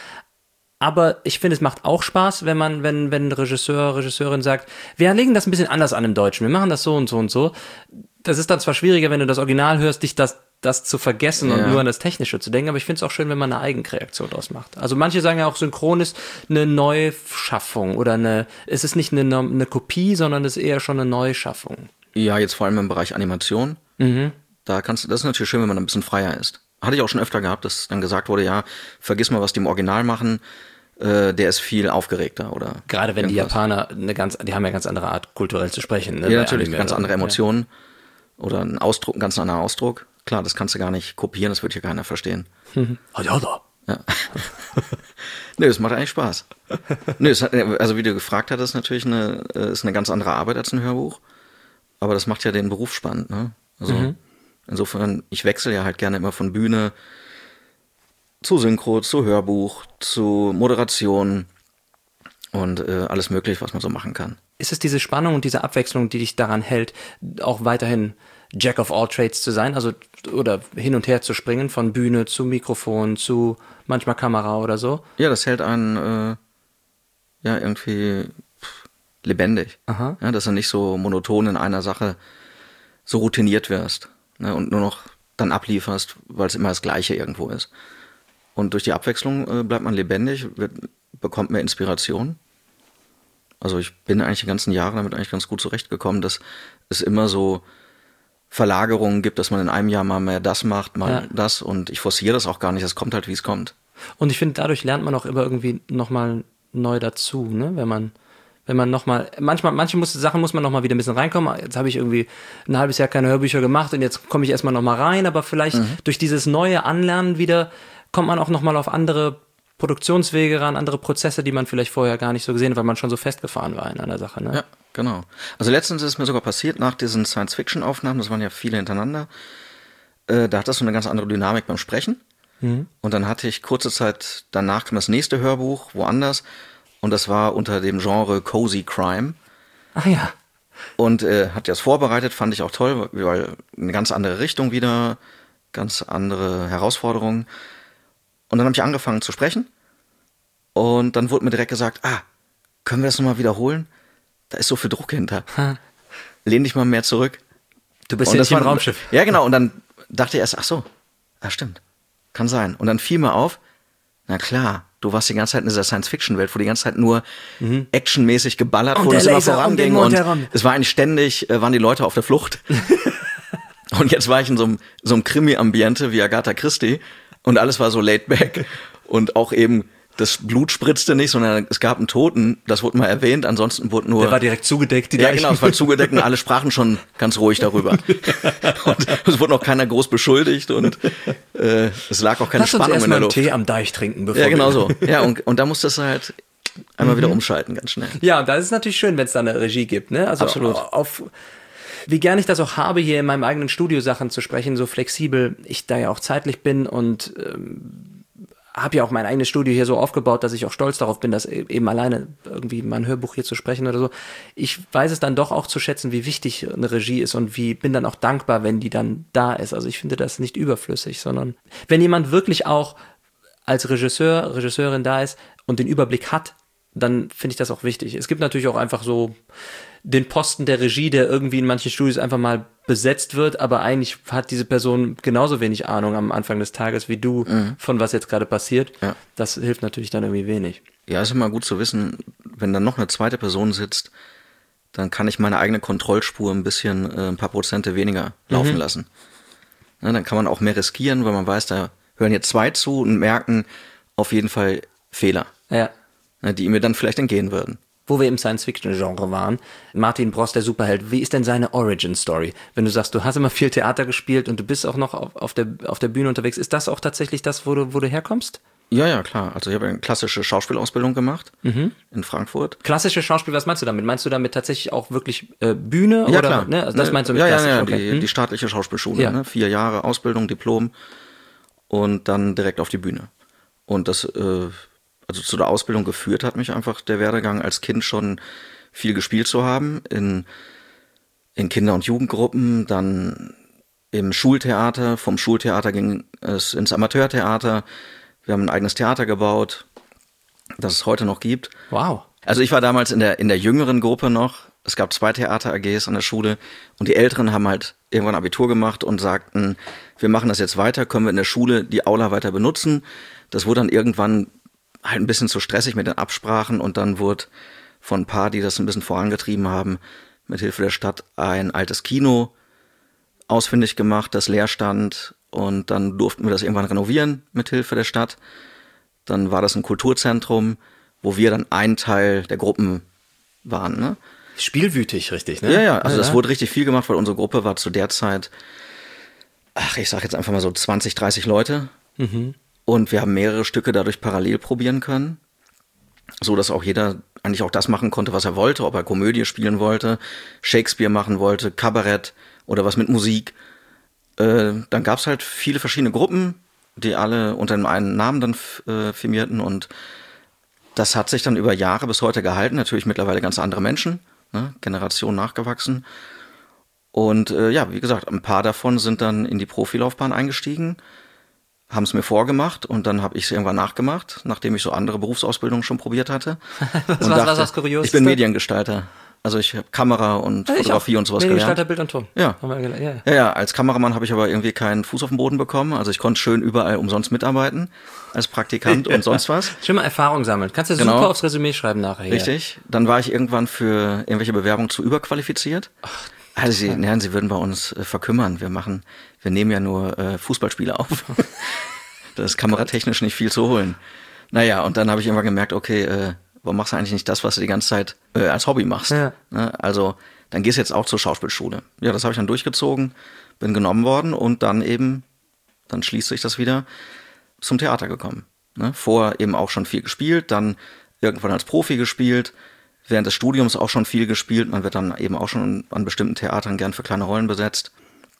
Aber ich finde, es macht auch Spaß, wenn ein Regisseur, Regisseurin sagt, wir legen das ein bisschen anders an im Deutschen, wir machen das so und so und so. Das ist dann zwar schwieriger, wenn du das Original hörst, dich das zu vergessen und nur an das Technische zu denken, aber ich finde es auch schön, wenn man eine Eigenkreation daraus macht. Also manche sagen ja auch, Synchron ist eine Neuschaffung oder es ist nicht eine Kopie, sondern es ist eher schon eine Neuschaffung. Ja, jetzt vor allem im Bereich Animation. Das ist natürlich schön, wenn man ein bisschen freier ist. Hatte ich auch schon öfter gehabt, dass dann gesagt wurde, ja, vergiss mal, was die im Original machen, der ist viel aufgeregter oder. Gerade wenn irgendwas. Die Japaner die haben ja ganz andere Art, kulturell zu sprechen. Ne? Ja, natürlich, ganz andere Emotionen oder ein ganz anderer Ausdruck. Klar, das kannst du gar nicht kopieren, das wird hier keiner verstehen. Ja. Nee, das macht eigentlich Spaß. Nee, also wie du gefragt hattest, natürlich ist eine ganz andere Arbeit als ein Hörbuch. Aber das macht ja den Beruf spannend, ne? Also insofern, ich wechsle ja halt gerne immer von Bühne zu Synchro, zu Hörbuch, zu Moderation und alles mögliche, was man so machen kann. Ist es diese Spannung und diese Abwechslung, die dich daran hält, auch weiterhin Jack of all Trades zu sein, also oder hin und her zu springen, von Bühne zu Mikrofon zu manchmal Kamera oder so? Ja, das hält einen irgendwie lebendig. Aha. Ja, dass du nicht so monoton in einer Sache so routiniert wirst, ne, und nur noch dann ablieferst, weil es immer das Gleiche irgendwo ist. Und durch die Abwechslung bleibt man lebendig, bekommt mehr Inspiration. Also ich bin eigentlich die ganzen Jahre damit eigentlich ganz gut zurechtgekommen, dass es immer so Verlagerungen gibt, dass man in einem Jahr mal mehr das macht, mal das, und ich forciere das auch gar nicht, es kommt halt, wie es kommt. Und ich finde, dadurch lernt man auch immer irgendwie nochmal neu dazu, ne? Wenn man nochmal, manche Sachen muss man nochmal wieder ein bisschen reinkommen. Jetzt habe ich irgendwie ein halbes Jahr keine Hörbücher gemacht und jetzt komme ich erstmal nochmal rein, aber vielleicht durch dieses neue Anlernen wieder kommt man auch nochmal auf andere Produktionswege ran, andere Prozesse, die man vielleicht vorher gar nicht so gesehen hat, weil man schon so festgefahren war in einer Sache, ne? Ja, genau. Also letztens ist es mir sogar passiert, nach diesen Science-Fiction-Aufnahmen, das waren ja viele hintereinander, da hat das so eine ganz andere Dynamik beim Sprechen. Und dann hatte ich kurze Zeit danach kam das nächste Hörbuch, woanders, und das war unter dem Genre Cozy Crime. Ach ja. Und hat das vorbereitet, fand ich auch toll, weil eine ganz andere Richtung wieder, ganz andere Herausforderungen. Und dann habe ich angefangen zu sprechen und dann wurde mir direkt gesagt, können wir das nochmal wiederholen? Da ist so viel Druck hinter. Lehn dich mal mehr zurück. Du bist ja nicht im Raumschiff. Ja, genau. Und dann dachte ich erst, stimmt, kann sein. Und dann fiel mir auf, na klar, du warst die ganze Zeit in dieser Science-Fiction-Welt, wo die ganze Zeit nur actionmäßig geballert wurde, es immer voranging. Und es war eigentlich ständig, waren die Leute auf der Flucht. Und jetzt war ich in so einem Krimi-Ambiente wie Agatha Christie und alles war so laid back und auch eben das Blut spritzte nicht, sondern es gab einen Toten, das wurde mal erwähnt, ansonsten wurde nur... Der war direkt zugedeckt, die Ja, Leichen. genau, es war zugedeckt und alle sprachen schon ganz ruhig darüber. Und es wurde noch keiner groß beschuldigt und es lag auch keine Lass uns Spannung in erstmal der einen Luft. Tee am Deich trinken, bevor Ja, wir... genau so. Ja, und da musstest du halt einmal wieder umschalten, ganz schnell. Ja, und da ist es natürlich schön, wenn es da eine Regie gibt. Ne? Also Absolut. Wie gern ich das auch habe, hier in meinem eigenen Studio Sachen zu sprechen, so flexibel ich da ja auch zeitlich bin und habe ja auch mein eigenes Studio hier so aufgebaut, dass ich auch stolz darauf bin, dass eben alleine irgendwie mein Hörbuch hier zu sprechen oder so. Ich weiß es dann doch auch zu schätzen, wie wichtig eine Regie ist und bin dann auch dankbar, wenn die dann da ist. Also ich finde das nicht überflüssig, sondern wenn jemand wirklich auch als Regisseur, Regisseurin da ist und den Überblick hat, dann finde ich das auch wichtig. Es gibt natürlich auch einfach so den Posten der Regie, der irgendwie in manchen Studios einfach mal besetzt wird, aber eigentlich hat diese Person genauso wenig Ahnung am Anfang des Tages wie du von was jetzt gerade passiert. Ja. Das hilft natürlich dann irgendwie wenig. Ja, ist immer gut zu wissen, wenn dann noch eine zweite Person sitzt, dann kann ich meine eigene Kontrollspur ein bisschen, ein paar Prozente weniger laufen lassen. Ne, dann kann man auch mehr riskieren, weil man weiß, da hören jetzt zwei zu und merken auf jeden Fall Fehler, Ja. ne, die mir dann vielleicht entgehen würden. Wo wir im Science-Fiction-Genre waren, Martin Bross, der Superheld, wie ist denn seine Origin-Story? Wenn du sagst, du hast immer viel Theater gespielt und du bist auch noch auf der Bühne unterwegs, ist das auch tatsächlich das, wo du herkommst? Ja, klar. Also ich habe eine klassische Schauspielausbildung gemacht in Frankfurt. Klassische Schauspiel, was meinst du damit? Meinst du damit tatsächlich auch wirklich Bühne? Ja, oder, klar. Ne? Also das meinst du mit ja, klassisch? ja, Okay. die staatliche Schauspielschule. Ja. Ne? 4 Jahre Ausbildung, Diplom und dann direkt auf die Bühne. Und das, also zu der Ausbildung geführt hat mich einfach der Werdegang als Kind schon viel gespielt zu haben. In Kinder- und Jugendgruppen, dann im Schultheater. Vom Schultheater ging es ins Amateurtheater. Wir haben ein eigenes Theater gebaut, das es heute noch gibt. Wow. Also ich war damals in der jüngeren Gruppe noch. Es gab 2 Theater-AGs an der Schule und die Älteren haben halt irgendwann Abitur gemacht und sagten, wir machen das jetzt weiter, können wir in der Schule die Aula weiter benutzen. Das wurde dann irgendwann halt ein bisschen zu stressig mit den Absprachen und dann wurde von ein paar, die das ein bisschen vorangetrieben haben, mit Hilfe der Stadt ein altes Kino ausfindig gemacht, das leer stand und dann durften wir das irgendwann renovieren mit Hilfe der Stadt. Dann war das ein Kulturzentrum, wo wir dann ein Teil der Gruppen waren, ne? Spielwütig, richtig, ne? Ja, also das wurde richtig viel gemacht, weil unsere Gruppe war zu der Zeit, ich sag jetzt einfach mal so 20, 30 Leute. Und wir haben mehrere Stücke dadurch parallel probieren können, so dass auch jeder eigentlich auch das machen konnte, was er wollte, ob er Komödie spielen wollte, Shakespeare machen wollte, Kabarett oder was mit Musik. Dann gab's halt viele verschiedene Gruppen, die alle unter einem einen Namen dann firmierten und das hat sich dann über Jahre bis heute gehalten. Natürlich mittlerweile ganz andere Menschen, ne? Generation nachgewachsen. Und ja, wie gesagt, ein paar davon sind dann in die Profilaufbahn eingestiegen, haben es mir vorgemacht und dann habe ich es irgendwann nachgemacht, nachdem ich so andere Berufsausbildungen schon probiert hatte. Was war das Kurioseste? Ich bin Mediengestalter. Also ich habe Kamera und Fotografie und sowas gelernt. Mediengestalter, Bild und Ton. Ja. Haben wir gelernt, Ja, als Kameramann habe ich aber irgendwie keinen Fuß auf den Boden bekommen. Also ich konnte schön überall umsonst mitarbeiten, als Praktikant und sonst was. Schön mal Erfahrung sammeln. Kannst du Genau. super aufs Resümee schreiben nachher. Hier. Richtig. Dann war ich irgendwann für irgendwelche Bewerbungen zu überqualifiziert. Also sie würden bei uns verkümmern. Wir nehmen ja nur Fußballspiele auf. Da ist kameratechnisch nicht viel zu holen. Naja, und dann habe ich irgendwann gemerkt, okay, warum machst du eigentlich nicht das, was du die ganze Zeit als Hobby machst? Ja. Ne? Also, dann gehst du jetzt auch zur Schauspielschule. Ja, das habe ich dann durchgezogen, bin genommen worden und dann schließt sich das wieder, zum Theater gekommen. Ne? Vorher eben auch schon viel gespielt, dann irgendwann als Profi gespielt, während des Studiums auch schon viel gespielt. Man wird dann eben auch schon an bestimmten Theatern gern für kleine Rollen besetzt.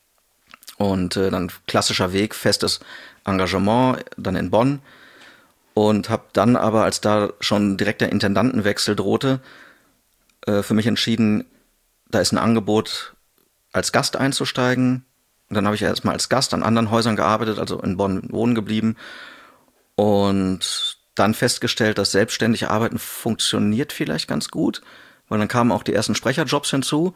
Und dann klassischer Weg, festes Engagement, dann in Bonn. Und habe dann aber, als da schon direkt der Intendantenwechsel drohte, für mich entschieden, da ist ein Angebot, als Gast einzusteigen. Und dann habe ich erstmal als Gast an anderen Häusern gearbeitet, also in Bonn wohnen geblieben. Und dann festgestellt, dass selbstständig arbeiten funktioniert vielleicht ganz gut, weil dann kamen auch die ersten Sprecherjobs hinzu.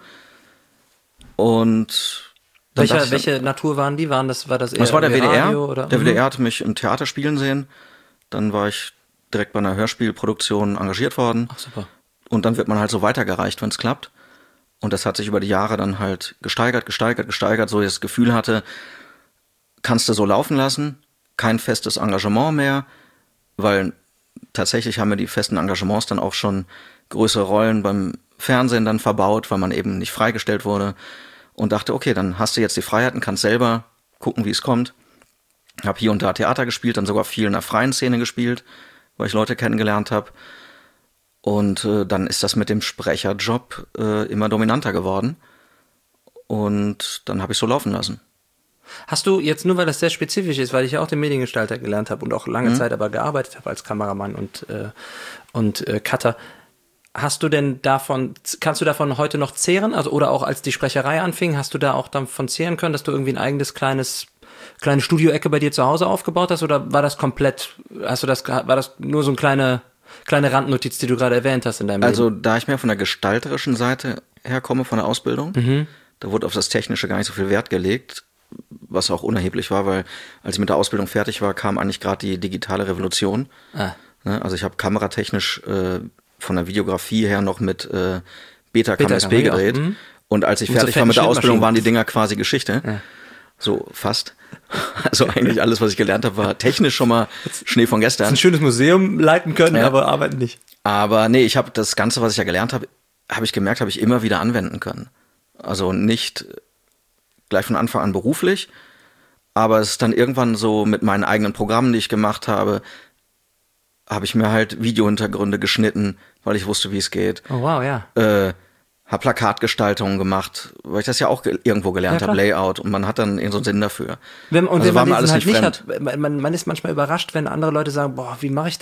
Und welche Natur waren die? War das eher das war der WDR. Radio, oder? Der WDR hatte mich im Theater spielen sehen. Dann war ich direkt bei einer Hörspielproduktion engagiert worden. Ach, super. Und dann wird man halt so weitergereicht, wenn es klappt. Und das hat sich über die Jahre dann halt gesteigert, so ich das Gefühl hatte, kannst du so laufen lassen, kein festes Engagement mehr, weil tatsächlich haben mir die festen Engagements dann auch schon größere Rollen beim Fernsehen dann verbaut, weil man eben nicht freigestellt wurde und dachte, okay, dann hast du jetzt die Freiheiten, kannst selber gucken, wie es kommt. Habe hier und da Theater gespielt, dann sogar viel in der freien Szene gespielt, weil ich Leute kennengelernt habe. Und dann ist das mit dem Sprecherjob immer dominanter geworden. Und dann habe ich so laufen lassen. Hast du jetzt, nur weil das sehr spezifisch ist, weil ich ja auch den Mediengestalter gelernt habe und auch lange Zeit aber gearbeitet habe als Kameramann und Cutter, kannst du davon heute noch zehren? Also, oder auch als die Sprecherei anfing, hast du da auch davon zehren können, dass du irgendwie ein eigenes kleine Studioecke bei dir zu Hause aufgebaut hast? Oder war das komplett, war das nur so eine kleine Randnotiz, die du gerade erwähnt hast in deinem Leben? Also, da ich mehr von der gestalterischen Seite herkomme, von der Ausbildung, da wurde auf das Technische gar nicht so viel Wert gelegt, was auch unerheblich war, weil als ich mit der Ausbildung fertig war, kam eigentlich gerade die digitale Revolution. Also ich habe kameratechnisch von der Videografie her noch mit Betacam SP gedreht. Und als ich fertig war mit der Ausbildung, waren die Dinger quasi Geschichte. Ja. So fast. Also eigentlich alles, was ich gelernt habe, war technisch schon mal Schnee von gestern. Ein schönes Museum leiten können, aber arbeiten nicht. Aber nee, ich habe das Ganze, was ich ja gelernt habe, habe ich immer wieder anwenden können. Also nicht gleich von Anfang an beruflich, aber es ist dann irgendwann so mit meinen eigenen Programmen, die ich gemacht habe ich mir halt Videohintergründe geschnitten, weil ich wusste, wie es geht. Oh wow, ja. Hab Plakatgestaltungen gemacht, weil ich das ja auch irgendwo gelernt habe, Layout, und man hat dann so einen Sinn dafür. Wenn man alles halt nicht hat, man ist manchmal überrascht, wenn andere Leute sagen, boah, wie mache ich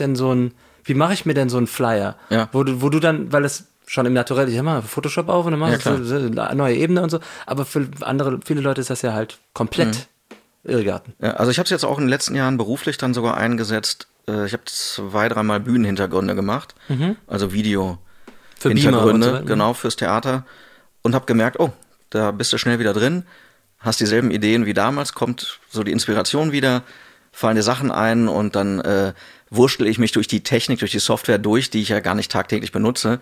mir denn so einen Flyer? Ja. Wo du dann, weil es schon im Naturell, ich mache Photoshop auf und dann machst du so eine neue Ebene und so, aber für viele Leute ist das ja halt komplett Irrgarten. Ja, also ich habe es jetzt auch in den letzten Jahren beruflich dann sogar eingesetzt. Ich habe 2-3 Mal Bühnenhintergründe gemacht, also Video-Hintergründe, genau, fürs Theater, und habe gemerkt, oh, da bist du schnell wieder drin, hast dieselben Ideen wie damals, kommt so die Inspiration wieder, fallen dir Sachen ein und dann wurschtel ich mich durch die Technik, durch die Software durch, die ich ja gar nicht tagtäglich benutze,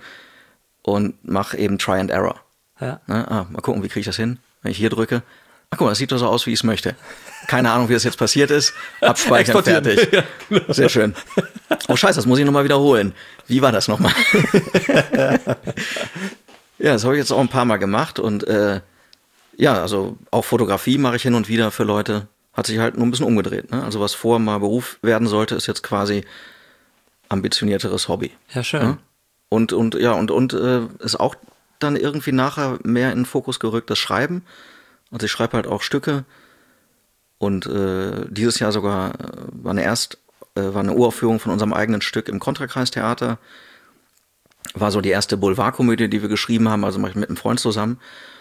und mache eben Try and Error. Ja. Mal gucken, wie kriege ich das hin, wenn ich hier drücke. Ach guck mal, das sieht doch so aus, wie ich es möchte. Keine Ahnung, wie das jetzt passiert ist. Abspeichern, fertig. Ja, genau. Sehr schön. Oh scheiße, das muss ich nochmal wiederholen. Wie war das nochmal? Ja, das habe ich jetzt auch ein paar Mal gemacht. Und also auch Fotografie mache ich hin und wieder für Leute. Hat sich halt nur ein bisschen umgedreht. Ne? Also was vorher mal Beruf werden sollte, ist jetzt quasi ambitionierteres Hobby. Ja, schön. Ja? Und ist auch dann irgendwie nachher mehr in den Fokus gerückt, das Schreiben. Also ich schreibe halt auch Stücke, und dieses Jahr sogar war eine Uraufführung von unserem eigenen Stück im Kontrakreistheater. War so die erste Boulevardkomödie, die wir geschrieben haben, also mache ich mit einem Freund zusammen.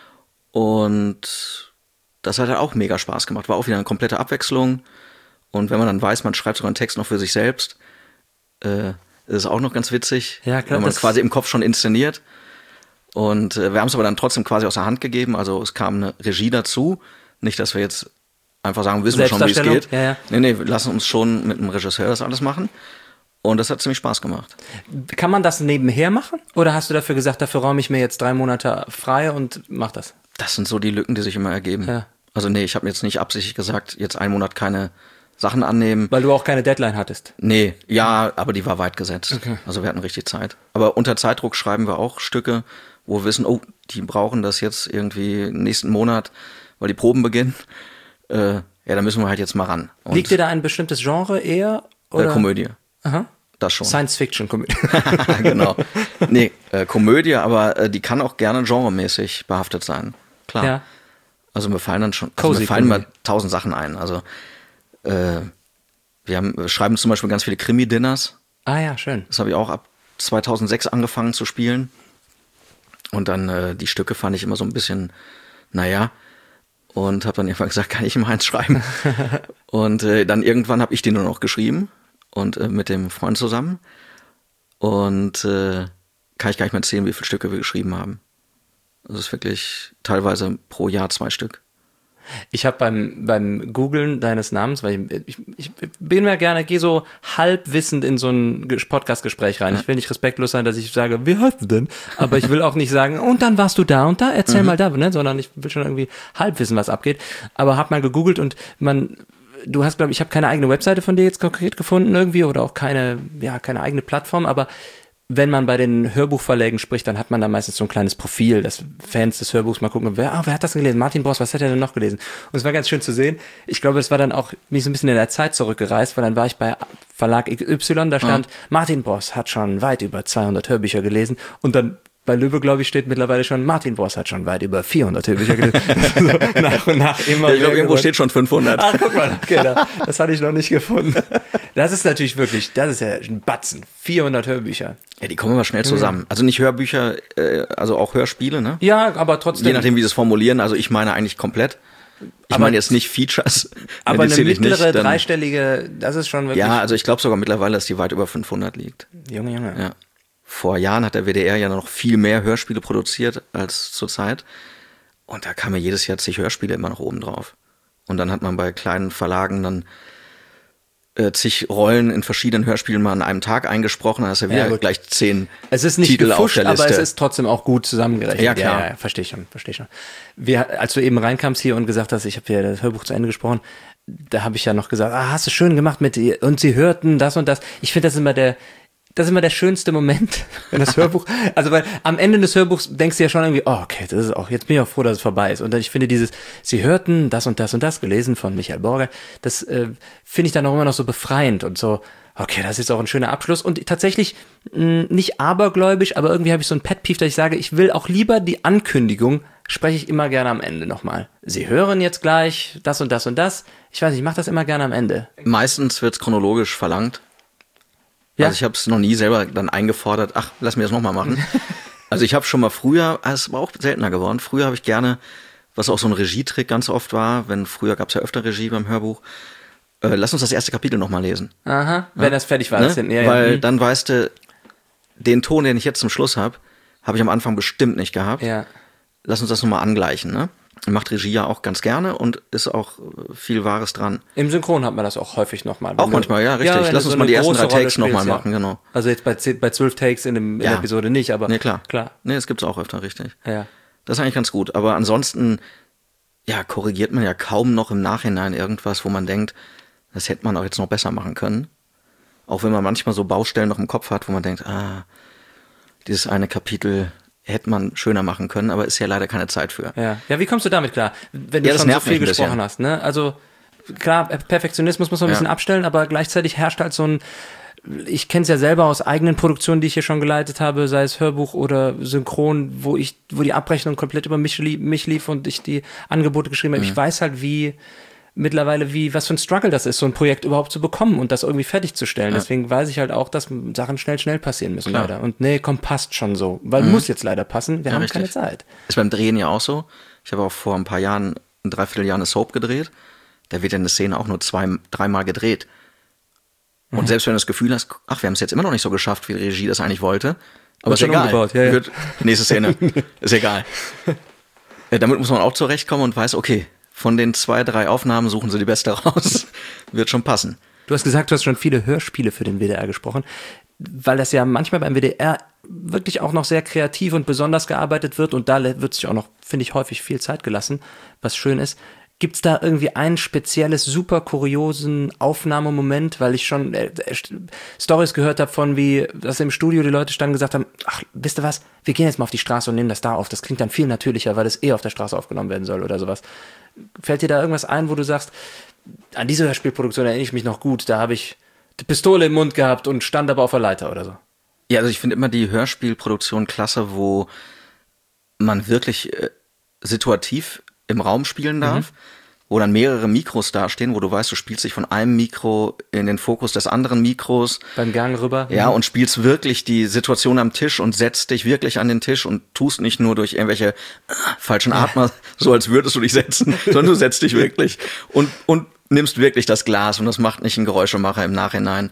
Und das hat halt auch mega Spaß gemacht, war auch wieder eine komplette Abwechslung. Und wenn man dann weiß, man schreibt sogar einen Text noch für sich selbst, ist es auch noch ganz witzig, ja, klar, wenn man es quasi im Kopf schon inszeniert. Und wir haben es aber dann trotzdem quasi aus der Hand gegeben, also es kam eine Regie dazu, nicht, dass wir jetzt einfach sagen, wissen wir schon, wie es geht. Ja. Nee, wir lassen uns schon mit einem Regisseur das alles machen, und das hat ziemlich Spaß gemacht. Kann man das nebenher machen, oder hast du dafür gesagt, dafür räume ich mir jetzt 3 Monate frei und mach das? Das sind so die Lücken, die sich immer ergeben. Ja. Also nee, ich habe mir jetzt nicht absichtlich gesagt, jetzt 1 Monat keine Sachen annehmen. Weil du auch keine Deadline hattest? Nee, ja, aber die war weit gesetzt. Okay. Also wir hatten richtig Zeit. Aber unter Zeitdruck schreiben wir auch Stücke, wo wir wissen, oh, die brauchen das jetzt irgendwie nächsten Monat, weil die Proben beginnen. Ja, da müssen wir halt jetzt mal ran. Und liegt dir da ein bestimmtes Genre eher? Oder? Komödie. Aha. Das schon. Science-Fiction-Komödie. Genau. Nee, Komödie, aber die kann auch gerne genremäßig behaftet sein. Klar. Ja. Also mir fallen dann schon, mir fallen mal 1000 Sachen ein. Also wir schreiben zum Beispiel ganz viele Krimi-Dinners. Ah ja, schön. Das habe ich auch ab 2006 angefangen zu spielen. Und dann die Stücke fand ich immer so ein bisschen, und habe dann irgendwann gesagt, kann ich mal eins schreiben? Und dann irgendwann habe ich die nur noch geschrieben, und mit dem Freund zusammen. Und kann ich gar nicht mehr erzählen, wie viele Stücke wir geschrieben haben. Das ist wirklich teilweise pro Jahr 2 Stück. Ich habe beim Googlen deines Namens, weil ich bin mir gerne, gehe so halbwissend in so ein Podcast-Gespräch rein. Ich will nicht respektlos sein, dass ich sage, wie heißt du denn? Aber ich will auch nicht sagen, und dann warst du da und da, erzähl mal da, ne? Sondern ich will schon irgendwie halb wissen, was abgeht. Aber habe mal gegoogelt und du hast, glaube ich, habe keine eigene Webseite von dir jetzt konkret gefunden irgendwie oder auch keine eigene Plattform, aber wenn man bei den Hörbuchverlägen spricht, dann hat man da meistens so ein kleines Profil, dass Fans des Hörbuchs mal gucken, wer hat das gelesen? Martin Bross, was hat er denn noch gelesen? Und es war ganz schön zu sehen. Ich glaube, es war dann auch mich so ein bisschen in der Zeit zurückgereist, weil dann war ich bei Verlag XY, da stand, Martin Bross hat schon weit über 200 Hörbücher gelesen und dann bei Löwe, glaube ich, steht mittlerweile schon, Martin Bross hat schon weit über 400 Hörbücher gelesen. So nach und nach immer. Ja, ich glaube, irgendwo steht schon 500. Ach, guck mal, okay, das hatte ich noch nicht gefunden. Das ist natürlich wirklich, das ist ja ein Batzen. 400 Hörbücher. Ja, die kommen immer schnell zusammen. Also nicht Hörbücher, also auch Hörspiele, ne? Ja, aber trotzdem. Je nachdem, wie sie es formulieren. Also ich meine eigentlich komplett. Ich meine jetzt nicht Features. Aber eine mittlere, nicht, dreistellige, das ist schon wirklich. Ja, also ich glaube sogar mittlerweile, dass die weit über 500 liegt. Junge. Ja. Vor Jahren hat der WDR ja noch viel mehr Hörspiele produziert als zurzeit. Und da kamen ja jedes Jahr zig Hörspiele immer noch oben drauf. Und dann hat man bei kleinen Verlagen dann zig Rollen in verschiedenen Hörspielen mal an einem Tag eingesprochen. Da hast du ja wieder gleich 10 es ist nicht Titel gefuscht, auf der Liste. aber es ist trotzdem auch gut zusammengerechnet. Ja, klar. Ja, verstehe schon. Als du eben reinkamst hier und gesagt hast, ich habe ja das Hörbuch zu Ende gesprochen, da habe ich ja noch gesagt, hast du schön gemacht mit ihr und sie hörten das und das. Ich finde, das ist immer der schönste Moment, wenn das Hörbuch, also weil am Ende des Hörbuchs denkst du ja schon irgendwie, okay, das ist auch, jetzt bin ich auch froh, dass es vorbei ist. Und ich finde sie hörten das und das und das, gelesen von Michael Borger, das finde ich dann auch immer noch so befreiend und so, okay, das ist auch ein schöner Abschluss. Und tatsächlich nicht abergläubisch, aber irgendwie habe ich so ein Pet-Peeve, dass ich sage, ich will auch lieber die Ankündigung, spreche ich immer gerne am Ende nochmal. Sie hören jetzt gleich das und das und das. Ich weiß nicht, ich mache das immer gerne am Ende. Meistens wird es chronologisch verlangt. Ja? Also ich habe es noch nie selber dann eingefordert, lass mir das nochmal machen. Also ich habe schon mal früher, es war auch seltener geworden, früher habe ich gerne, was auch so ein Regietrick ganz oft war, früher gab es ja öfter Regie beim Hörbuch, lass uns das erste Kapitel nochmal lesen. Aha, wenn das fertig war. Ne? Das hinten, Weil dann weißt du, den Ton, den ich jetzt zum Schluss habe ich am Anfang bestimmt nicht gehabt. Ja. Lass uns das nochmal angleichen, ne? Macht Regie ja auch ganz gerne und ist auch viel Wahres dran. Im Synchron hat man das auch häufig nochmal. Auch manchmal, ja, richtig. Lass uns mal die ersten 3 Takes nochmal machen, genau. Also jetzt bei 12 Takes in der Episode nicht, aber... Nee, klar. Nee, das gibt's auch öfter, richtig. Ja. Das ist eigentlich ganz gut. Aber ansonsten, korrigiert man ja kaum noch im Nachhinein irgendwas, wo man denkt, das hätte man auch jetzt noch besser machen können. Auch wenn man manchmal so Baustellen noch im Kopf hat, wo man denkt, dieses eine Kapitel hätte man schöner machen können, aber ist ja leider keine Zeit für. Ja, wie kommst du damit klar? Wenn du schon so viel gesprochen hast, ne? Also klar, Perfektionismus muss man ein bisschen abstellen, aber gleichzeitig herrscht halt so ein, ich kenne es ja selber aus eigenen Produktionen, die ich hier schon geleitet habe, sei es Hörbuch oder Synchron, wo die Abrechnung komplett über mich lief und ich die Angebote geschrieben habe. Ich weiß halt mittlerweile, was für ein Struggle das ist, so ein Projekt überhaupt zu bekommen und das irgendwie fertigzustellen. Deswegen weiß ich halt auch, dass Sachen schnell passieren müssen, leider. Und passt schon so. Weil muss jetzt leider passen, wir haben keine Zeit. Ist beim Drehen ja auch so. Ich habe auch vor ein paar Jahren, ein Dreivierteljahr eine Soap gedreht. Da wird ja eine Szene auch nur 2-3 Mal gedreht. Und selbst wenn du das Gefühl hast, wir haben es jetzt immer noch nicht so geschafft, wie die Regie das eigentlich wollte. Aber ist egal. Umgebaut. Ja. Nächste Szene. Ist egal. Damit muss man auch zurechtkommen und weiß, okay, von den 2-3 Aufnahmen suchen sie die beste raus. Wird schon passen. Du hast gesagt, du hast schon viele Hörspiele für den WDR gesprochen, weil das ja manchmal beim WDR wirklich auch noch sehr kreativ und besonders gearbeitet wird und da wird sich auch noch, finde ich, häufig viel Zeit gelassen, was schön ist. Gibt es da irgendwie ein spezielles, super kuriosen Aufnahmemoment, weil ich schon Storys gehört habe von wie, dass im Studio die Leute standen und gesagt haben, wisst ihr was, wir gehen jetzt mal auf die Straße und nehmen das da auf. Das klingt dann viel natürlicher, weil es auf der Straße aufgenommen werden soll oder sowas. Fällt dir da irgendwas ein, wo du sagst, an diese Hörspielproduktion erinnere ich mich noch gut, da habe ich die Pistole im Mund gehabt und stand aber auf der Leiter oder so? Ja, also ich finde immer die Hörspielproduktion klasse, wo man wirklich situativ im Raum spielen darf, wo dann mehrere Mikros dastehen, wo du weißt, du spielst dich von einem Mikro in den Fokus des anderen Mikros. Beim Gang rüber. Ja, und spielst wirklich die Situation am Tisch und setzt dich wirklich an den Tisch und tust nicht nur durch irgendwelche falschen Atmer, so als würdest du dich setzen, sondern du setzt dich wirklich und nimmst wirklich das Glas und das macht nicht einen Geräuschemacher im Nachhinein.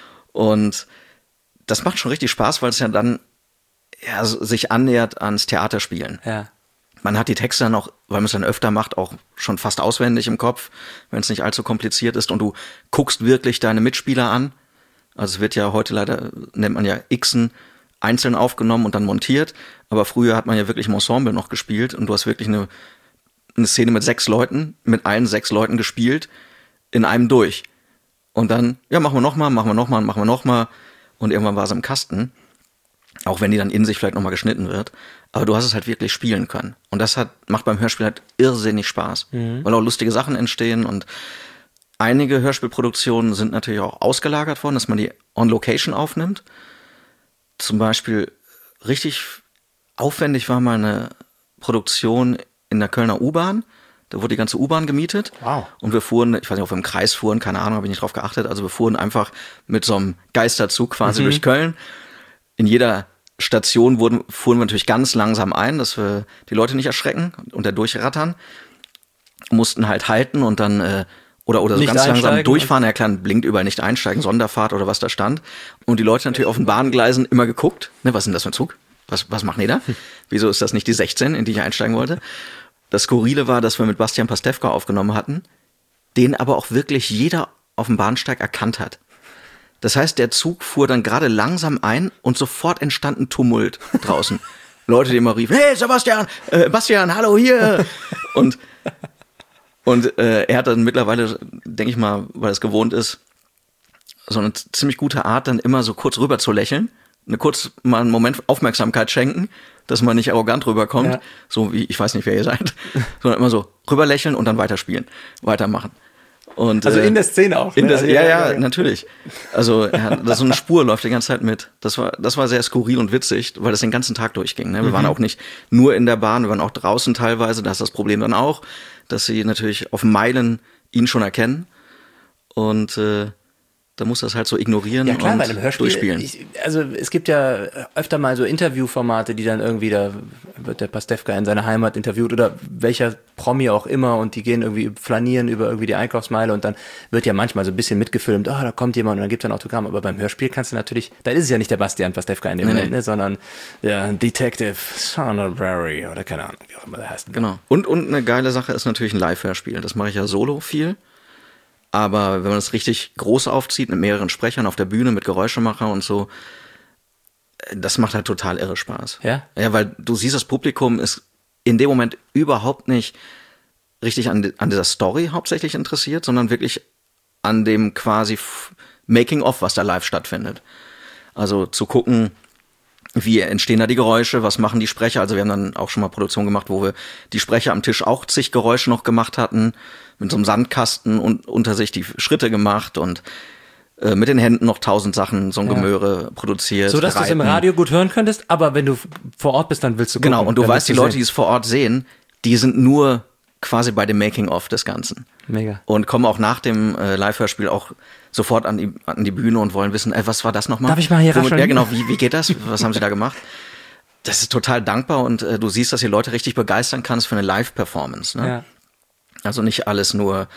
Und das macht schon richtig Spaß, weil es ja dann sich annähert ans Theaterspielen. Ja. Man hat die Texte dann auch, weil man es dann öfter macht, auch schon fast auswendig im Kopf, wenn es nicht allzu kompliziert ist. Und du guckst wirklich deine Mitspieler an. Also es wird ja heute leider, nennt man ja Xen, einzeln aufgenommen und dann montiert. Aber früher hat man ja wirklich im Ensemble noch gespielt und du hast wirklich eine Szene mit 6 Leuten, mit allen 6 Leuten gespielt, in einem durch. Und dann, ja, machen wir nochmal. Und irgendwann war es im Kasten. Auch wenn die dann in sich vielleicht nochmal geschnitten wird. Aber du hast es halt wirklich spielen können. Und das macht beim Hörspiel halt irrsinnig Spaß. Weil auch lustige Sachen entstehen. Und einige Hörspielproduktionen sind natürlich auch ausgelagert worden, dass man die on Location aufnimmt. Zum Beispiel richtig aufwendig war mal eine Produktion in der Kölner U-Bahn. Da wurde die ganze U-Bahn gemietet. Wow. Und wir fuhren, ich weiß nicht, ob wir im Kreis fuhren, keine Ahnung, habe ich nicht drauf geachtet. Also wir fuhren einfach mit so einem Geisterzug quasi durch Köln. In jeder Station fuhren wir natürlich ganz langsam ein, dass wir die Leute nicht erschrecken und da durchrattern. Mussten halt halten und dann, oder so nicht ganz langsam durchfahren. Also. Ja klar, blinkt überall nicht einsteigen, Sonderfahrt oder was da stand. Und die Leute natürlich auf den Bahngleisen immer geguckt. Ne, was ist denn das für ein Zug? Was machen die da? Wieso ist das nicht die 16, in die ich einsteigen wollte? Das Skurrile war, dass wir mit Bastian Pastewka aufgenommen hatten, den aber auch wirklich jeder auf dem Bahnsteig erkannt hat. Das heißt, der Zug fuhr dann gerade langsam ein und sofort entstand ein Tumult draußen. Leute, die immer riefen, hey Sebastian, Bastian, hallo hier. Und er hat dann mittlerweile, denke ich mal, weil es gewohnt ist, so eine ziemlich gute Art, dann immer so kurz rüber zu lächeln, mal einen Moment Aufmerksamkeit schenken, dass man nicht arrogant rüberkommt, ja. So wie, ich weiß nicht, wer ihr seid, sondern immer so rüber lächeln und dann weitermachen. Und, also in der Szene auch. Ne? Ja, natürlich. Also so eine Spur läuft die ganze Zeit mit. Das war sehr skurril und witzig, weil das den ganzen Tag durchging. Ne? Wir waren auch nicht nur in der Bahn, wir waren auch draußen teilweise. Da ist das Problem dann auch, dass sie natürlich auf Meilen ihn schon erkennen. Und da muss das halt so ignorieren, ja, klar, und bei einem Hörspiel, durchspielen. Also es gibt ja öfter mal so Interviewformate, die dann irgendwie, da wird der Pastewka in seiner Heimat interviewt oder welcher Promi auch immer und die gehen irgendwie flanieren über irgendwie die Einkaufsmeile und dann wird ja manchmal so ein bisschen mitgefilmt, da kommt jemand und dann gibt es ein Autogramm, aber beim Hörspiel kannst du natürlich, da ist es ja nicht der Bastian Pastewka in dem Moment, ne, sondern der Detective Sonnerberry oder keine Ahnung, wie auch immer der heißt. Genau. Und eine geile Sache ist natürlich ein Live-Hörspiel. Das mache ich ja solo viel. Aber wenn man das richtig groß aufzieht, mit mehreren Sprechern auf der Bühne, mit Geräuschemacher und so, das macht halt total irre Spaß. Ja? Ja, weil du siehst, das Publikum ist in dem Moment überhaupt nicht richtig an dieser Story hauptsächlich interessiert, sondern wirklich an dem quasi Making-of, was da live stattfindet. Also zu gucken, wie entstehen da die Geräusche, was machen die Sprecher. Also wir haben dann auch schon mal Produktionen gemacht, wo wir die Sprecher am Tisch auch zig Geräusche noch gemacht hatten, mit so einem Sandkasten und unter sich die Schritte gemacht und mit den Händen noch 1000 Sachen, so ein Gemöre produziert. So, dass du es im Radio gut hören könntest, aber wenn du vor Ort bist, dann willst du gucken. Genau, und du weißt, die Leute, die es vor Ort sehen, die sind nur quasi bei dem Making-of des Ganzen. Mega. Und kommen auch nach dem Live-Hörspiel auch sofort an die Bühne und wollen wissen, was war das nochmal? Darf ich mal hier rascheln? Ja, genau, wie geht das? Was haben sie da gemacht? Das ist total dankbar und du siehst, dass die Leute richtig begeistern kannst für eine Live-Performance. Ne? Ja. Also nicht alles nur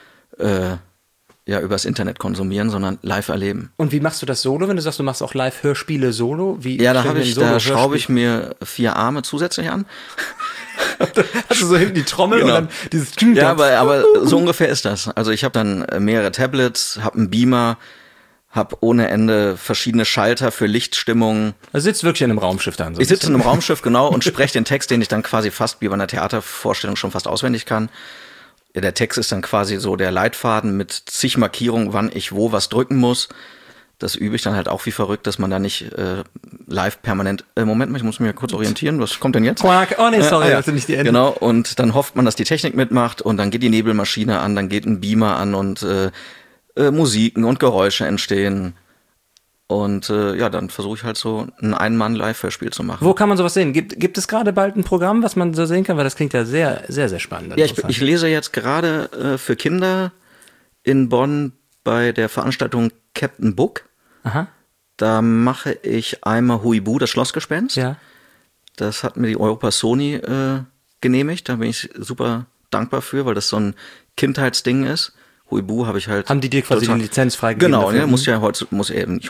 übers Internet konsumieren, sondern live erleben. Und wie machst du das solo, wenn du sagst, du machst auch Live-Hörspiele solo? Ja, da schraube ich mir 4 Arme zusätzlich an. Hast du so hinten die Trommel genau. Und dann dieses... Ja, aber so ungefähr ist das. Also ich habe dann mehrere Tablets, habe einen Beamer, habe ohne Ende verschiedene Schalter für Lichtstimmung. Also sitzt wirklich in einem Raumschiff dann? So ich sitze in einem Raumschiff, genau, und spreche den Text, den ich dann quasi fast wie bei einer Theatervorstellung schon fast auswendig kann. Ja, der Text ist dann quasi so der Leitfaden mit zig Markierungen, wann ich wo was drücken muss. Das übe ich dann halt auch wie verrückt, dass man da nicht live permanent, Moment mal, ich muss mich kurz orientieren, was kommt denn jetzt? Quack, oh nee, sorry, das sind nicht die Enden. Genau, und dann hofft man, dass die Technik mitmacht und dann geht die Nebelmaschine an, dann geht ein Beamer an und Musiken und Geräusche entstehen. Und dann versuche ich halt so ein Ein-Mann-Live-Hörspiel zu machen. Wo kann man sowas sehen? Gibt es gerade bald ein Programm, was man so sehen kann? Weil das klingt ja sehr, sehr, sehr spannend. Ja, ich lese jetzt gerade für Kinder in Bonn bei der Veranstaltung Captain Book. Aha. Da mache ich einmal Huibu, das Schlossgespenst. Ja. Das hat mir die Europa Sony genehmigt. Da bin ich super dankbar für, weil das so ein Kindheitsding ist. Huibu habe ich halt. Haben die dir quasi die Lizenz freigegeben? Genau, ne, muss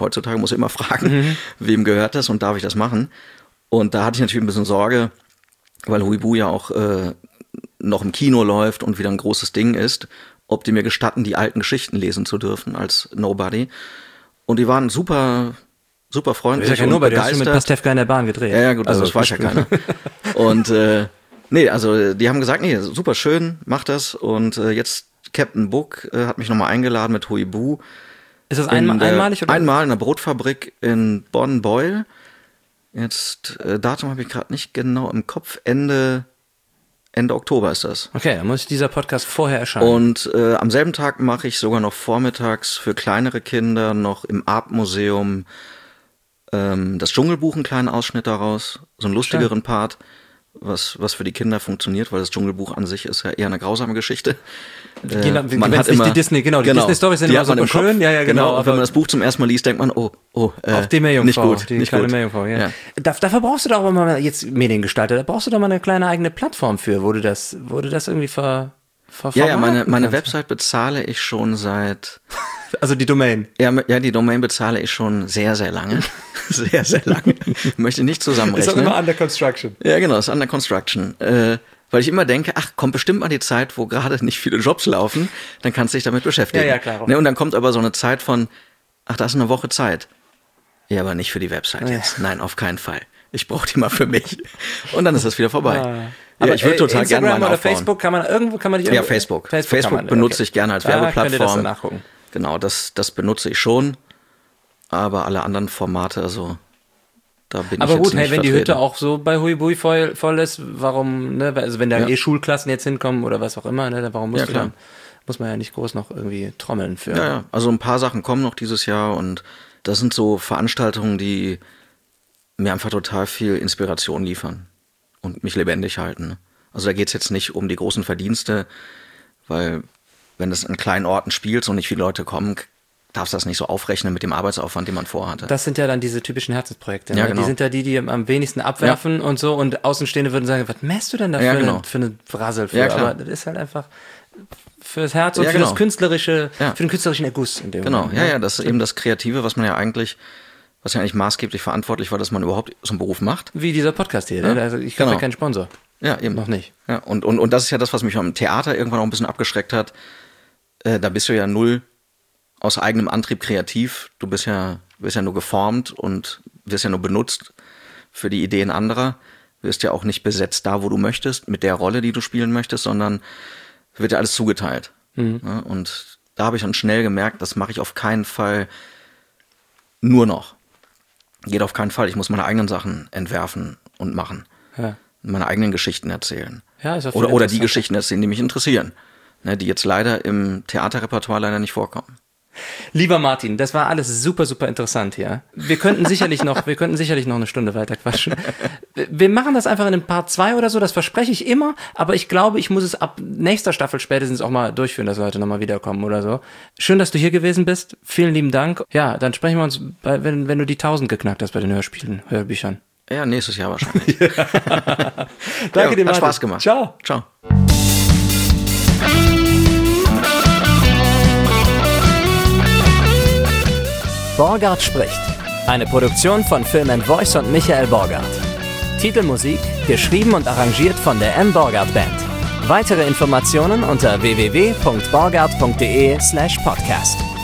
immer fragen, wem gehört das und darf ich das machen? Und da hatte ich natürlich ein bisschen Sorge, weil Huibu ja auch noch im Kino läuft und wieder ein großes Ding ist, ob die mir gestatten, die alten Geschichten lesen zu dürfen als Nobody. Und die waren super freundlich. Das ist ja kein Nobody, du hast schon mit Pastewka in der Bahn gedreht. Ja, gut, also das weiß ja keiner. Und nee, also die haben gesagt, nee, super schön, mach das. Und jetzt Captain Book hat mich nochmal eingeladen mit Huibu. Ist das einmalig? Oder? Einmal in der Brotfabrik in Bonn-Beuel. Jetzt, Datum habe ich gerade nicht genau im Kopf, Ende Oktober ist das. Okay, dann muss dieser Podcast vorher erscheinen. Und am selben Tag mache ich sogar noch vormittags für kleinere Kinder noch im Art-Museum das Dschungelbuch, einen kleinen Ausschnitt daraus, so einen lustigeren Part, was für die Kinder funktioniert, weil das Dschungelbuch an sich ist ja eher eine grausame Geschichte. Man hat immer die Disney-Storys sind immer super schön. Ja, genau. Und wenn man das Buch zum ersten Mal liest, denkt man, auf die Meerjungfrau, nicht gut, nicht gut. Meerjungfrau, ja. Dafür brauchst du doch auch mal jetzt Mediengestalter, da brauchst du doch mal eine kleine eigene Plattform für, wo du das irgendwie Ja, meine Website bezahle ich schon seit... Also die Domain. Ja, die Domain bezahle ich schon sehr, sehr lange. Sehr, sehr lange. Möchte nicht zusammenrechnen. Ist auch immer under construction. Ja, genau, ist under construction. Weil ich immer denke, kommt bestimmt mal die Zeit, wo gerade nicht viele Jobs laufen, dann kannst du dich damit beschäftigen. Ja, klar. Ne, und dann kommt aber so eine Zeit von, da ist eine Woche Zeit. Ja, aber nicht für die Website jetzt. Nein, auf keinen Fall. Ich brauche die mal für mich. Und dann ist das wieder vorbei. Aber ich würde total gerne mal oder aufbauen. Facebook kann man nicht... Ja, Facebook. Facebook benutze ich gerne als Werbeplattform. Könnt ihr das dann nachgucken. Genau, das benutze ich schon. Aber alle anderen Formate, also da bin aber ich gut, jetzt nicht wenn die vertreten. Hütte auch so bei Huibu voll ist, warum, ne, also wenn da Schulklassen jetzt hinkommen oder was auch immer, ne, warum muss man ja nicht groß noch irgendwie trommeln für. Ja, also ein paar Sachen kommen noch dieses Jahr und das sind so Veranstaltungen, die mir einfach total viel Inspiration liefern und mich lebendig halten. Ne? Also da geht's jetzt nicht um die großen Verdienste, weil wenn das in kleinen Orten spielst und nicht viele Leute kommen, darfst du das nicht so aufrechnen mit dem Arbeitsaufwand, den man vorhatte. Das sind ja dann diese typischen Herzensprojekte. Ja, ne? genau. Die sind ja die am wenigsten abwerfen und so und Außenstehende würden sagen, was mähst du denn da für eine Brassel für? Ja, klar. Aber das ist halt einfach fürs Herz und für genau. das künstlerische, für den künstlerischen Erguss. In dem Moment, ne? Ja, das ist eben das Kreative, was ja eigentlich maßgeblich verantwortlich war, dass man überhaupt so einen Beruf macht. Wie dieser Podcast hier, ne? Also ich habe ja keinen Sponsor. Ja, eben. Noch nicht. Ja, und das ist ja das, was mich am Theater irgendwann auch ein bisschen abgeschreckt hat. Da bist du ja null aus eigenem Antrieb kreativ. Du bist ja nur geformt und wirst ja nur benutzt für die Ideen anderer. Du wirst ja auch nicht besetzt da, wo du möchtest, mit der Rolle, die du spielen möchtest, sondern wird ja alles zugeteilt. Mhm. Ja, und da habe ich dann schnell gemerkt, das mache ich auf keinen Fall nur noch. Geht auf keinen Fall. Ich muss meine eigenen Sachen entwerfen und machen. Ja. Meine eigenen Geschichten erzählen. Ja, ist auch oder die Geschichten erzählen, die mich interessieren. Ne, die jetzt leider im Theaterrepertoire leider nicht vorkommen. Lieber Martin, das war alles super, super interessant hier. Wir könnten sicherlich noch eine Stunde weiter quatschen. Wir machen das einfach in einem Part 2 oder so, das verspreche ich immer, aber ich glaube, ich muss es ab nächster Staffel spätestens auch mal durchführen, dass Leute nochmal wiederkommen oder so. Schön, dass du hier gewesen bist. Vielen lieben Dank. Ja, dann sprechen wir uns, wenn du die 1000 geknackt hast bei den Hörbüchern. Ja, nächstes Jahr wahrscheinlich. Danke dir, Martin. Hat Spaß gemacht. Ciao. Ciao. Borgart spricht. Eine Produktion von Film & Voice und Michael Borgart. Titelmusik geschrieben und arrangiert von der M. Borgart Band. Weitere Informationen unter www.borgart.de/podcast.